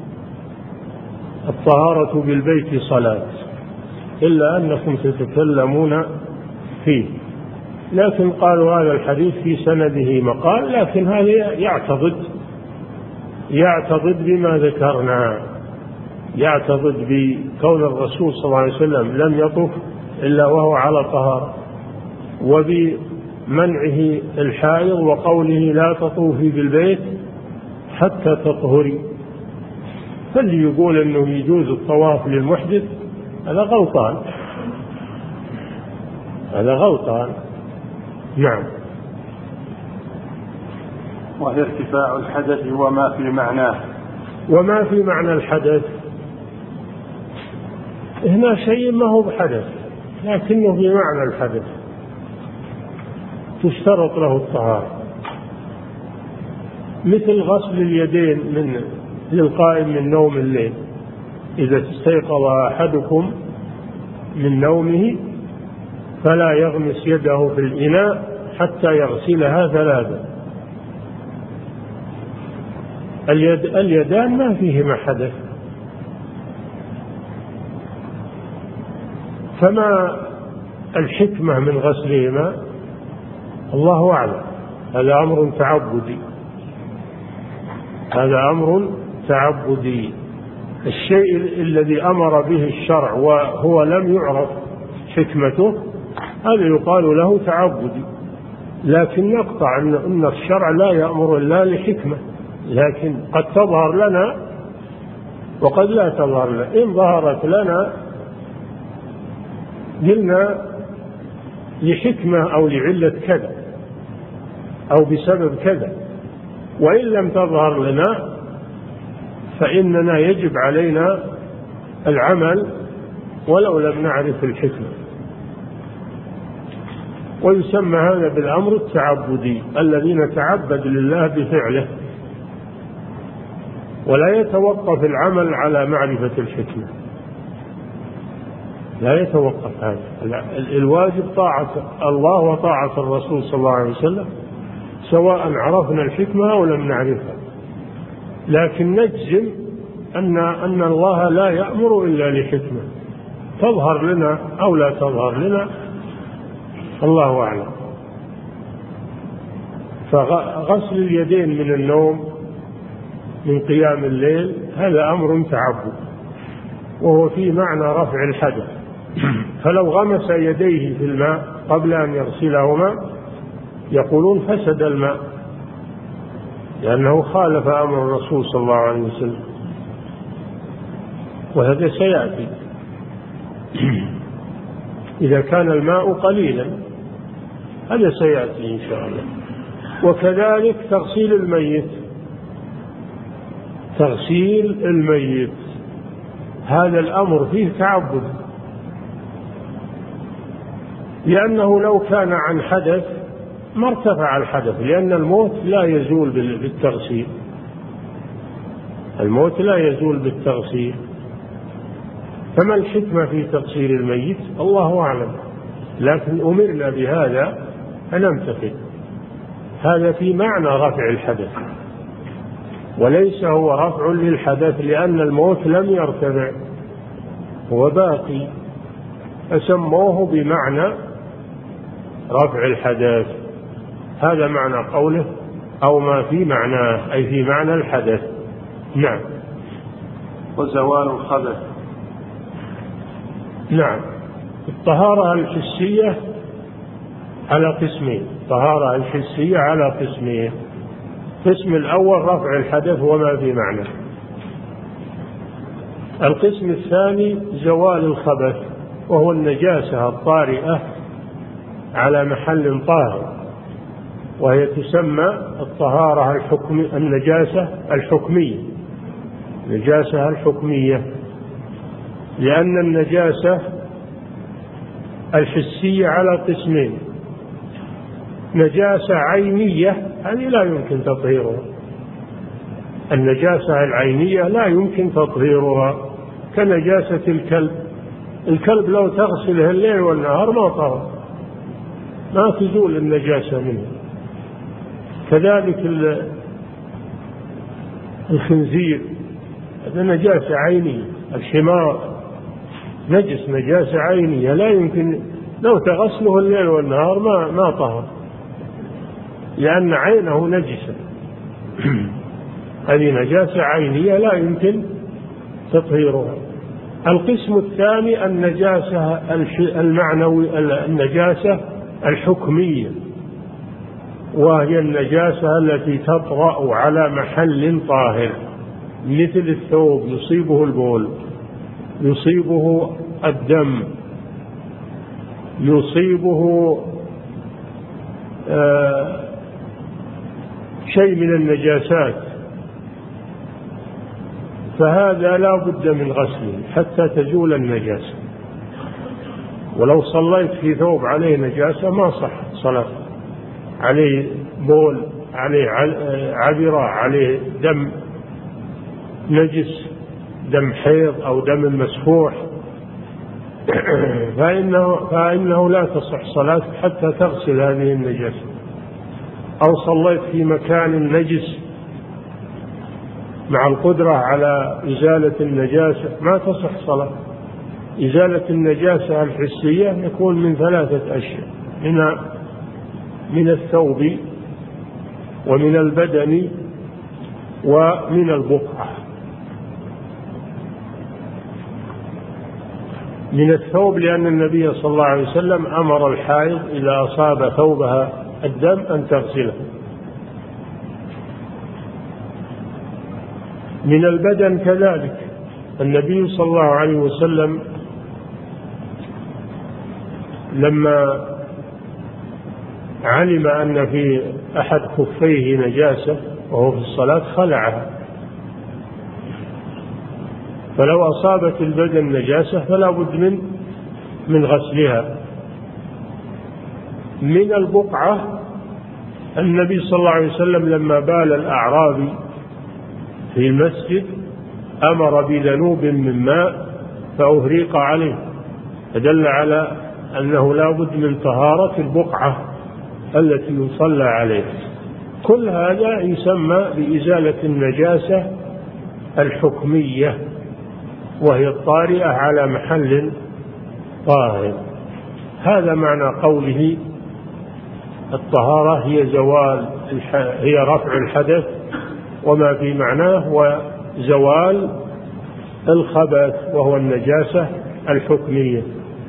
Speaker 1: الطهارة بالبيت صلاة، إلا أنكم تتكلمون فيه، لكن قالوا هذا الحديث في سنده مقال، لكن هذا يعتضد بما ذكرنا، يعتضد بكون الرسول صلى الله عليه وسلم لم يطف إلا وهو على طهارة، وبمنعه الحائض وقوله لا تطوفي بالبيت حتى تطهري. فاللي يقول أنه يجوز الطواف للمحدث هذا غلطان. نعم.
Speaker 2: وهي ارتفاع الحدث وما في معناه.
Speaker 1: وما في معنى الحدث هنا شيء ما هو بحدث، لكنه في معنى الحدث تشترط له الطهارة، مثل غسل اليدين للقائم من نوم الليل. إذا استيقظ أحدكم من نومه فلا يغمس يده في الإناء حتى يغسلها 3. اليدان ما فيهما حدث، فما الحكمة من غسلهما الله أعلم. هذا أمر تعبدي. الشيء الذي أمر به الشرع وهو لم يعرف حكمته هذا يقال له تعبدي، لكن نقطع أن الشرع لا يأمر إلا لحكمة، لكن قد تظهر لنا وقد لا تظهر لنا. إن ظهرت لنا قلنا لحكمة أو لعلة كذا أو بسبب كذا، وإن لم تظهر لنا فإننا يجب علينا العمل ولو لم نعرف الحكمة. ويسمى هذا بالأمر التعبدي الذي نتعبد لله بفعله، ولا يتوقف العمل على معرفة الحكمة، لا يتوقف هذا. الواجب طاعة الله وطاعة الرسول صلى الله عليه وسلم سواء عرفنا الحكمة أو لم نعرفها، لكن نجزم أن الله لا يأمر إلا لحكمة تظهر لنا أو لا تظهر لنا، الله أعلم. فغسل اليدين من النوم من قيام الليل هذا أمر تعبد، وهو في معنى رفع الحدث. فلو غمس يديه في الماء قبل أن يغسلهما يقولون فسد الماء، لأنه خالف أمر الرسول صلى الله عليه وسلم، وهذا سيأتي إذا كان الماء قليلا، هذا سيأتي إن شاء الله. وكذلك تغسيل الميت هذا الأمر فيه تعبد، لأنه لو كان عن حدث ما ارتفع الحدث، لأن الموت لا يزول بالتغسيل، الموت لا يزول بالتغسيل. فما الحكمة في تغسيل الميت؟ الله أعلم، لكن أمرنا بهذا فنمتثل. هذا في معنى رفع الحدث، وليس هو رفع للحدث، لأن الموت لم يرتفع، هو باقي، فسموه بمعنى رفع الحدث. هذا معنى قوله أو ما في معناه، أي في معنى الحدث. نعم.
Speaker 2: وزوال الخبث.
Speaker 1: نعم. الطهارة الحسية على قسمين، الطهارة الحسية على قسمين. القسم الأول رفع الحدث وما في معنى. القسم الثاني زوال الخبث، وهو النجاسة الطارئة على محل طاهر، وهي تسمى الطهارة النجاسة الحكمية، النجاسة الحكمية، لأن النجاسة الحسية على قسمين: نجاسة عينية، هذه لا يمكن تطهيرها، النجاسة العينية لا يمكن تطهيرها، كنجاسة الكلب. الكلب لو تغسله الليل والنهار ما طهر، ما تزول النجاسة منه. كذلك الخنزير، هذا نجاسة عينية. الحمار نجس، نجاسة عينية، لا يمكن لو تغسله الليل والنهار ما طهر، لأن عينه نجسة. هذه نجاسة عينية لا يمكن تطهيرها. القسم الثاني النجاسة المعنوي، النجاسة الحكمية، وهي النجاسة التي تطرأ على محل طاهر، مثل الثوب يصيبه البول، يصيبه الدم، يصيبه شيء من النجاسات، فهذا لا بد من غسله حتى تزول النجاسة. ولو صليت في ثوب عليه نجاسة ما صح صلاة، عليه بول، عليه عذرة، عليه دم نجس، دم حيض أو دم مسفوح، فإنه لا تصح صلاة حتى تغسل هذه النجاسة. أو صليت في مكان نجس مع القدرة على إزالة النجاسة ما تصح صلاة. إزالة النجاسة الحسية يكون من 3 أشياء: من الثوب، ومن البدن، ومن البقعة. من الثوب لأن النبي صلى الله عليه وسلم أمر الحائض إذا أصاب ثوبها الدم أن تغسله. من البدن كذلك، النبي صلى الله عليه وسلم لما علم أن في أحد خفيه نجاسة وهو في الصلاة خلعها، فلو أصابت البدن نجاسة فلا بد من غسلها. من البقعة، النبي صلى الله عليه وسلم لما بال الأعرابي في المسجد أمر بذنوب من ماء فأهريق عليه، فدل على أنه لا بد من طهارة البقعة التي يصلى عليها. كل هذا يسمى بإزالة النجاسة الحكمية، وهي الطارئة على محل طاهر. هذا معنى قوله الطهارة هي رفع الحدث وما في معناه، وزوال الخبث وهو النجاسة الحكمية.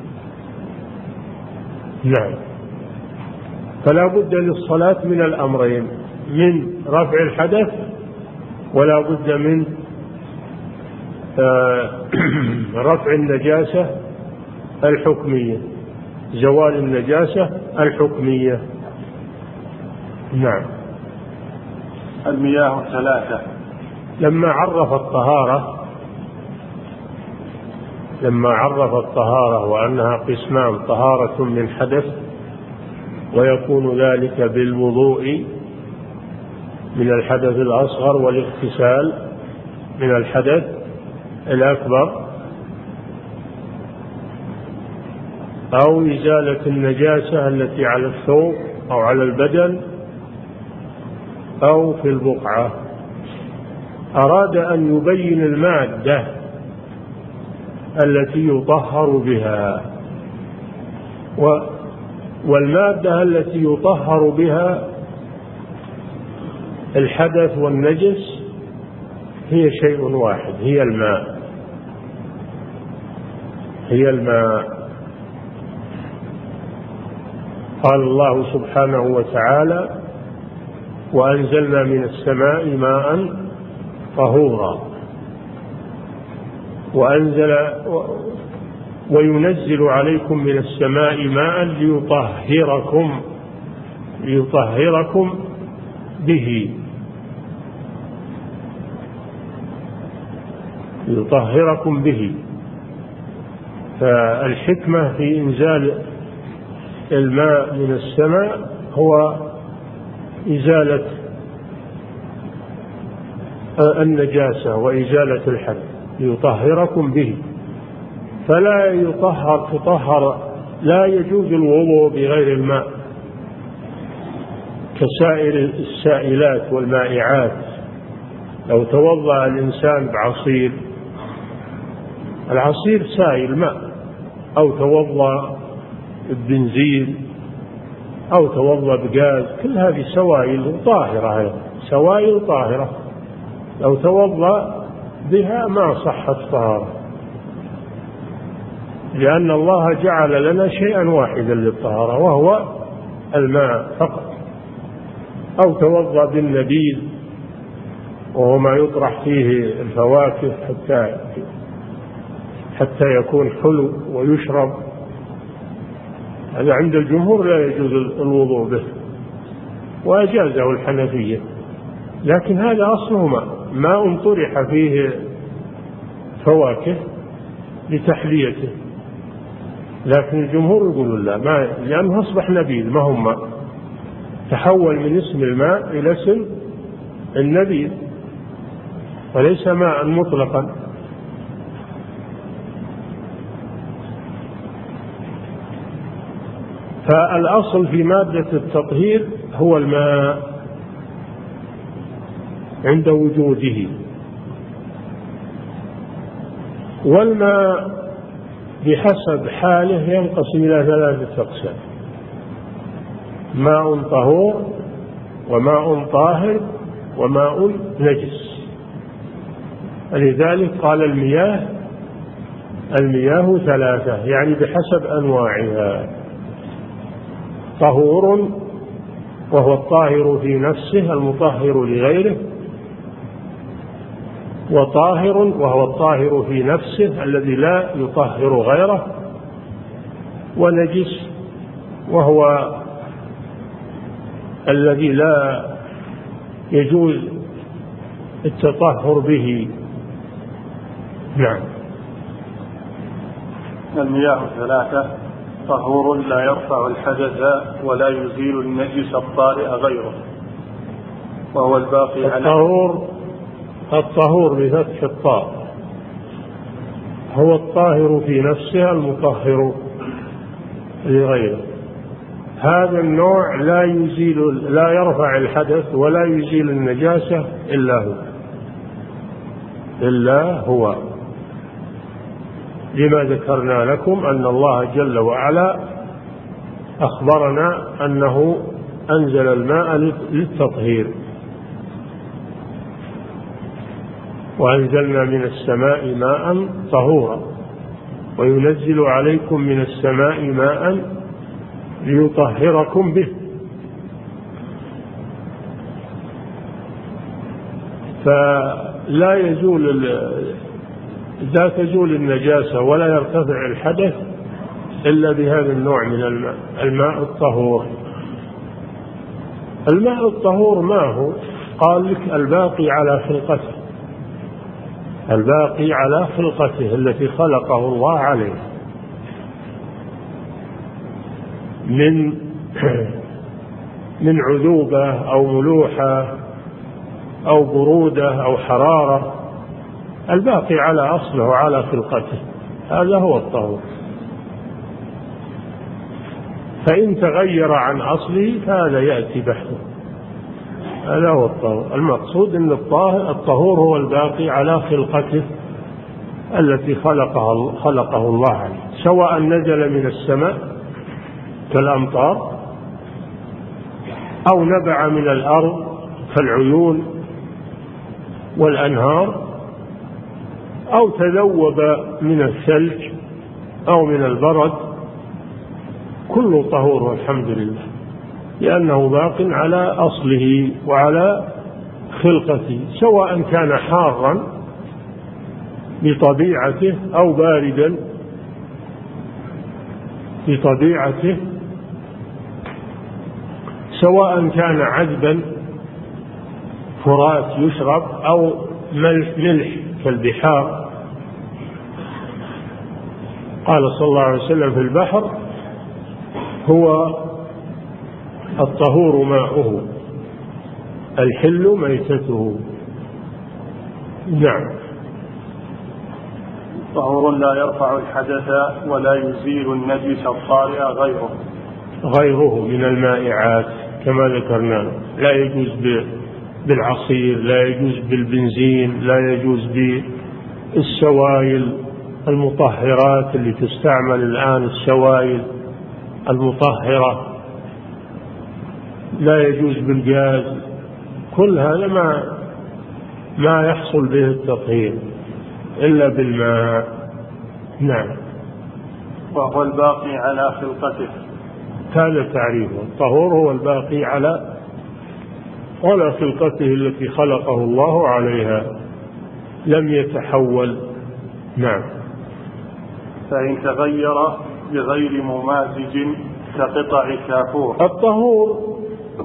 Speaker 1: نعم. فلا بد للصلاة من الأمرين: من رفع الحدث، ولا بد من رفع النجاسة الحكمية، زوال النجاسة الحكمية. نعم.
Speaker 2: المياه 3.
Speaker 1: لما عرف الطهارة لما عرف الطهارة وأنها قسمان: طهارة من حدث، ويكون ذلك بالوضوء من الحدث الأصغر، والاغتسال من الحدث الأكبر، أو إزالة النجاسة التي على الثوب أو على البدن أو في البقعة. أراد أن يبين المادة التي يطهر بها، والمادة التي يطهر بها الحدث والنجس هي شيء واحد، هي الماء. قال الله سبحانه وتعالى: وأنزلنا من السماء ماء طهورا. وينزل عليكم من السماء ماء ليطهركم به. فالحكمة في إنزال الماء من السماء هو إزالة النجاسة وإزالة الحدث، ليطهركم به. فلا تطهر، لا يجوز الوضوء بغير الماء كسائر السائلات والمائعات. لو توضأ الإنسان بعصير، العصير سائل ماء، أو توضأ ببنزين، أو توضأ بغاز، كل هذه سوائل طاهرة، لو توضأ بها ما صحت طهارة، لأن الله جعل لنا شيئا واحدا للطهارة وهو الماء فقط. أو توضأ بالنبيذ، وهو ما يطرح فيه الفواكه حتى يكون حلو ويشرب، هذا عند الجمهور لا يجوز الوضوء به، وأجازه الحنفية. لكن هذا أصله ماء طرح فيه فواكه لتحليته، لكن الجمهور يقولون لا، لأنه أصبح نبيذ، ما هو ماء، تحول من اسم الماء إلى اسم النبيذ، وليس ماء مطلقا. فالأصل في مادة التطهير هو الماء عند وجوده. والماء بحسب حاله ينقسم إلى 3 أقسام: ماء طهور، وماء طاهر، وماء نجس. لذلك قال المياه 3، يعني بحسب أنواعها: طهور وهو الطاهر في نفسه المطهر لغيره، وطاهر وهو الطاهر في نفسه الذي لا يطهر غيره، ونجس وهو الذي لا يجوز التطهر به. نعم.
Speaker 2: المياه 3: طهور لا يرفع الحدث ولا يزيل النجس الطارئ غيره، وهو الباقي على
Speaker 1: الطهور بفتح الطاء هو الطاهر في نفسه المطهر لغيره. هذا النوع لا يرفع الحدث ولا يزيل النجاسة إلا هو، لما ذكرنا لكم أن الله جل وعلا أخبرنا أنه أنزل الماء للتطهير: وأنزلنا من السماء ماء طهورا، وينزل عليكم من السماء ماء ليطهركم به. فلا لا تزول النجاسة ولا يرتفع الحدث إلا بهذا النوع من الماء الطهور. الماء الطهور ما هو؟ قال لك: الباقي على خلقته، الباقي على خلقته التي خلقه الله عليه من عذوبة أو ملوحة أو برودة أو حرارة، الباقي على أصله وعلى خلقته، هذا هو الطهور. فإن تغير عن أصله فهذا يأتي بحثه، هذا هو الطهور. المقصود أن الطهور هو الباقي على خلقته التي خلقه الله عليه، سواء نزل من السماء كالأمطار أو نبع من الأرض كالعيون والأنهار، أو تذوب من الثلج أو من البرد، كله طهور والحمد لله، لأنه باق على أصله وعلى خلقته، سواء كان حارا بطبيعته أو باردا بطبيعته، سواء كان عذبا فرات يشرب أو ملح كالبحار. قال صلى الله عليه وسلم في البحر هو الطهور ماؤه الحل ميتته. نعم.
Speaker 2: طهور لا يرفع الحدث ولا يزيل النجس الطارئ
Speaker 1: غيره من المائعات كما ذكرنا، لا يجوز بالعصير، لا يجوز بالبنزين، لا يجوز بالسوائل المطهرات اللي تستعمل الآن، السوائل المطهرة، لا يجوز بالغاز، كل هذا ما يحصل به التطهير إلا بالماء. نعم.
Speaker 2: وهو الباقي على خلقته،
Speaker 1: هذا تعريفه، الطهور هو الباقي على خلقته التي خلقه الله عليها، لم يتحول. نعم.
Speaker 2: فإن تغير بغير ممازج كقطع كافور.
Speaker 1: الطهور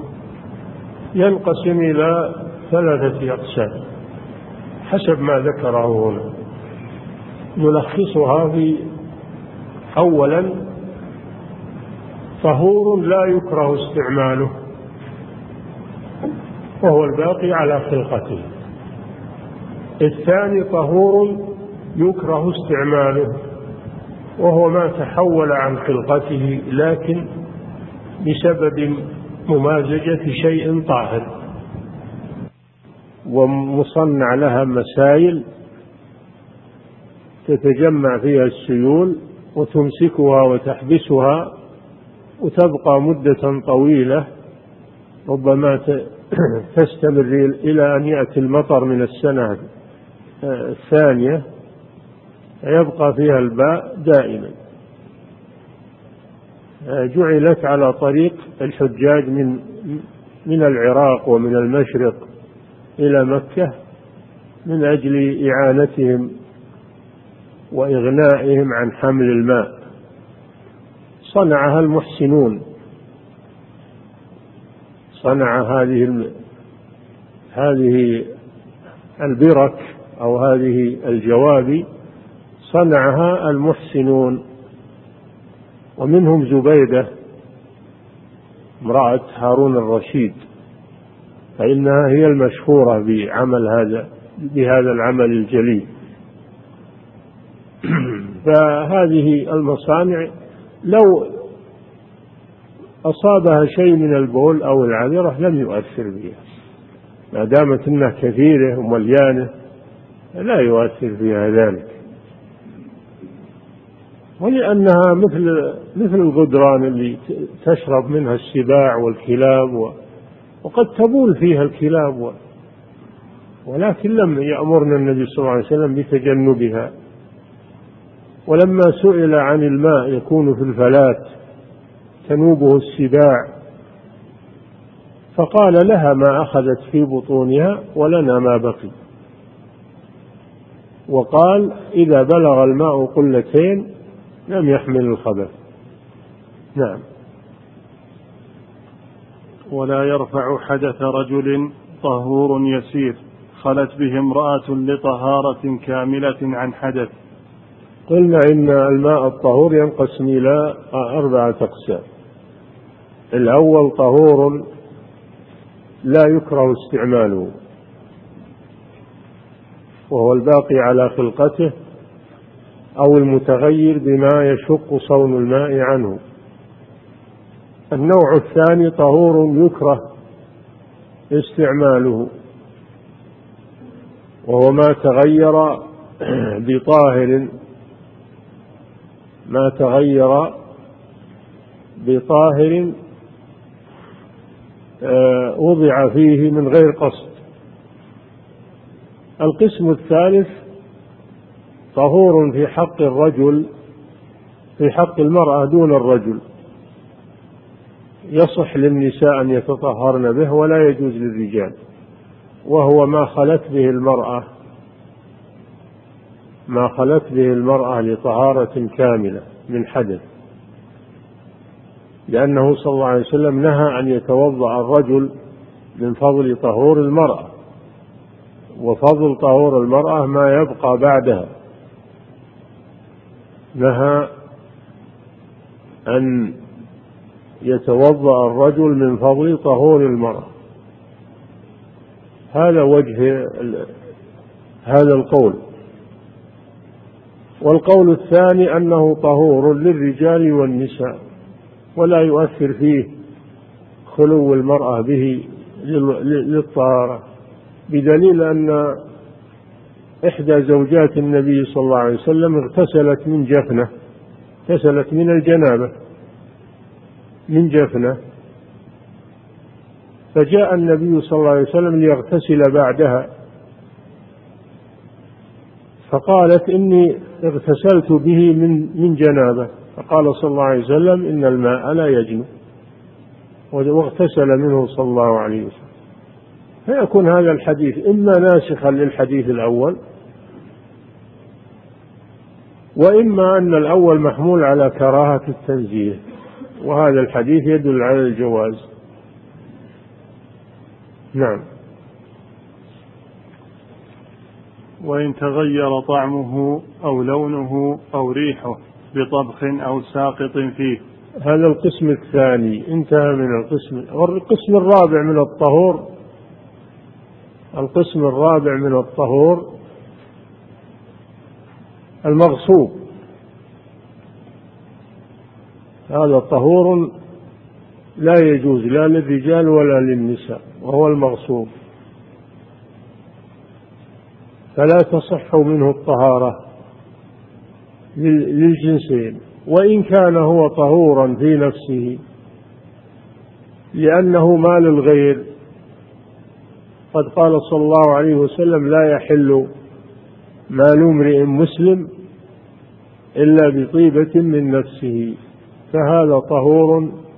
Speaker 1: ينقسم إلى 3 أقسام حسب ما ذكره هنا، نلخصها في: أولا طهور لا يكره استعماله وهو الباقي على خلقته. الثاني طهور يكره استعماله وهو ما تحول عن خلقته لكن بسبب ممازجة شيء طاهر ومصنع لها مسائل تتجمع فيها السيول وتمسكها وتحبسها وتبقى مدة طويلة، ربما تستمر إلى أن يأتي المطر من السنة الثانية، يبقى فيها الماء دائما. جعلت على طريق الحجاج من العراق ومن المشرق إلى مكة من أجل إعانتهم وإغنائهم عن حمل الماء. صنعها المحسنون، صنع هذه البرك أو هذه الجوابي صنعها المحسنون، ومنهم زبيدة امرأة هارون الرشيد، فإنها هي المشهورة بهذا العمل الجليل. فهذه المصانع لو أصابها شيء من البول أو العذرة لم يؤثر بها، ما دامت أنها كثيرة ومليانة لا يؤثر فيها ذلك، ولأنها مثل الغدران اللي تشرب منها السباع والكلاب وقد تبول فيها الكلاب، ولكن لم يأمرنا النبي صلى الله عليه وسلم بتجنبها. ولما سئل عن الماء يكون في الفلات تنوبه السباع فقال: لها ما أخذت في بطونها ولنا ما بقي. وقال: إذا بلغ الماء قلتين لم يحمل الخبث. نعم.
Speaker 2: ولا يرفع حدث رجل طهور يسير خلت به امرأة لطهارة كاملة عن حدث.
Speaker 1: قلنا إن الماء الطهور ينقسم إلى 4 أقسام. الأول طهور لا يكره استعماله، وهو الباقي على خلقته أو المتغير بما يشق صون الماء عنه. النوع الثاني طهور يكره استعماله، وهو ما تغير بطاهر وضع فيه من غير قصد. القسم الثالث طهور في حق الرجل، في حق المرأة دون الرجل، يصح للنساء أن يتطهرن به ولا يجوز للرجال، وهو ما خلت به المرأة لطهارة كاملة من حدث، لأنه صلى الله عليه وسلم نهى أن يتوضأ الرجل من فضل طهور المرأة، وفضل طهور المرأة ما يبقى بعدها. نهى أن يتوضأ الرجل من فضل طهور المرأة. هذا وجه هذا القول. والقول الثاني أنه طهور للرجال والنساء، ولا يؤثر فيه خلو المرأة به للطهارة، بدليل أن إحدى زوجات النبي صلى الله عليه وسلم اغتسلت من جفنة، اغتسلت من الجنابة من جفنة، فجاء النبي صلى الله عليه وسلم ليغتسل بعدها، فقالت إني اغتسلت به من جنابة، فقال صلى الله عليه وسلم إن الماء لا يجنب، واغتسل منه صلى الله عليه وسلم. فيكون هذا الحديث إما ناسخا للحديث الأول، وإما أن الأول محمول على كراهة التنزيه، وهذا الحديث يدل على الجواز. نعم.
Speaker 2: وإن تغير طعمه أو لونه أو ريحه بطبخ أو ساقط فيه.
Speaker 1: هذا القسم الثاني انتهى من القسم الرابع من الطهور. القسم الرابع من الطهور المغصوب. هذا طهور لا يجوز لا للرجال ولا للنساء، وهو المغصوب، فلا تصح منه الطهارة للجنسين، وإن كان هو طهورا في نفسه لأنه مال الغير. قد قال صلى الله عليه وسلم لا يحل مال امرئ مسلم إلا بطيبة من نفسه، فهذا طهور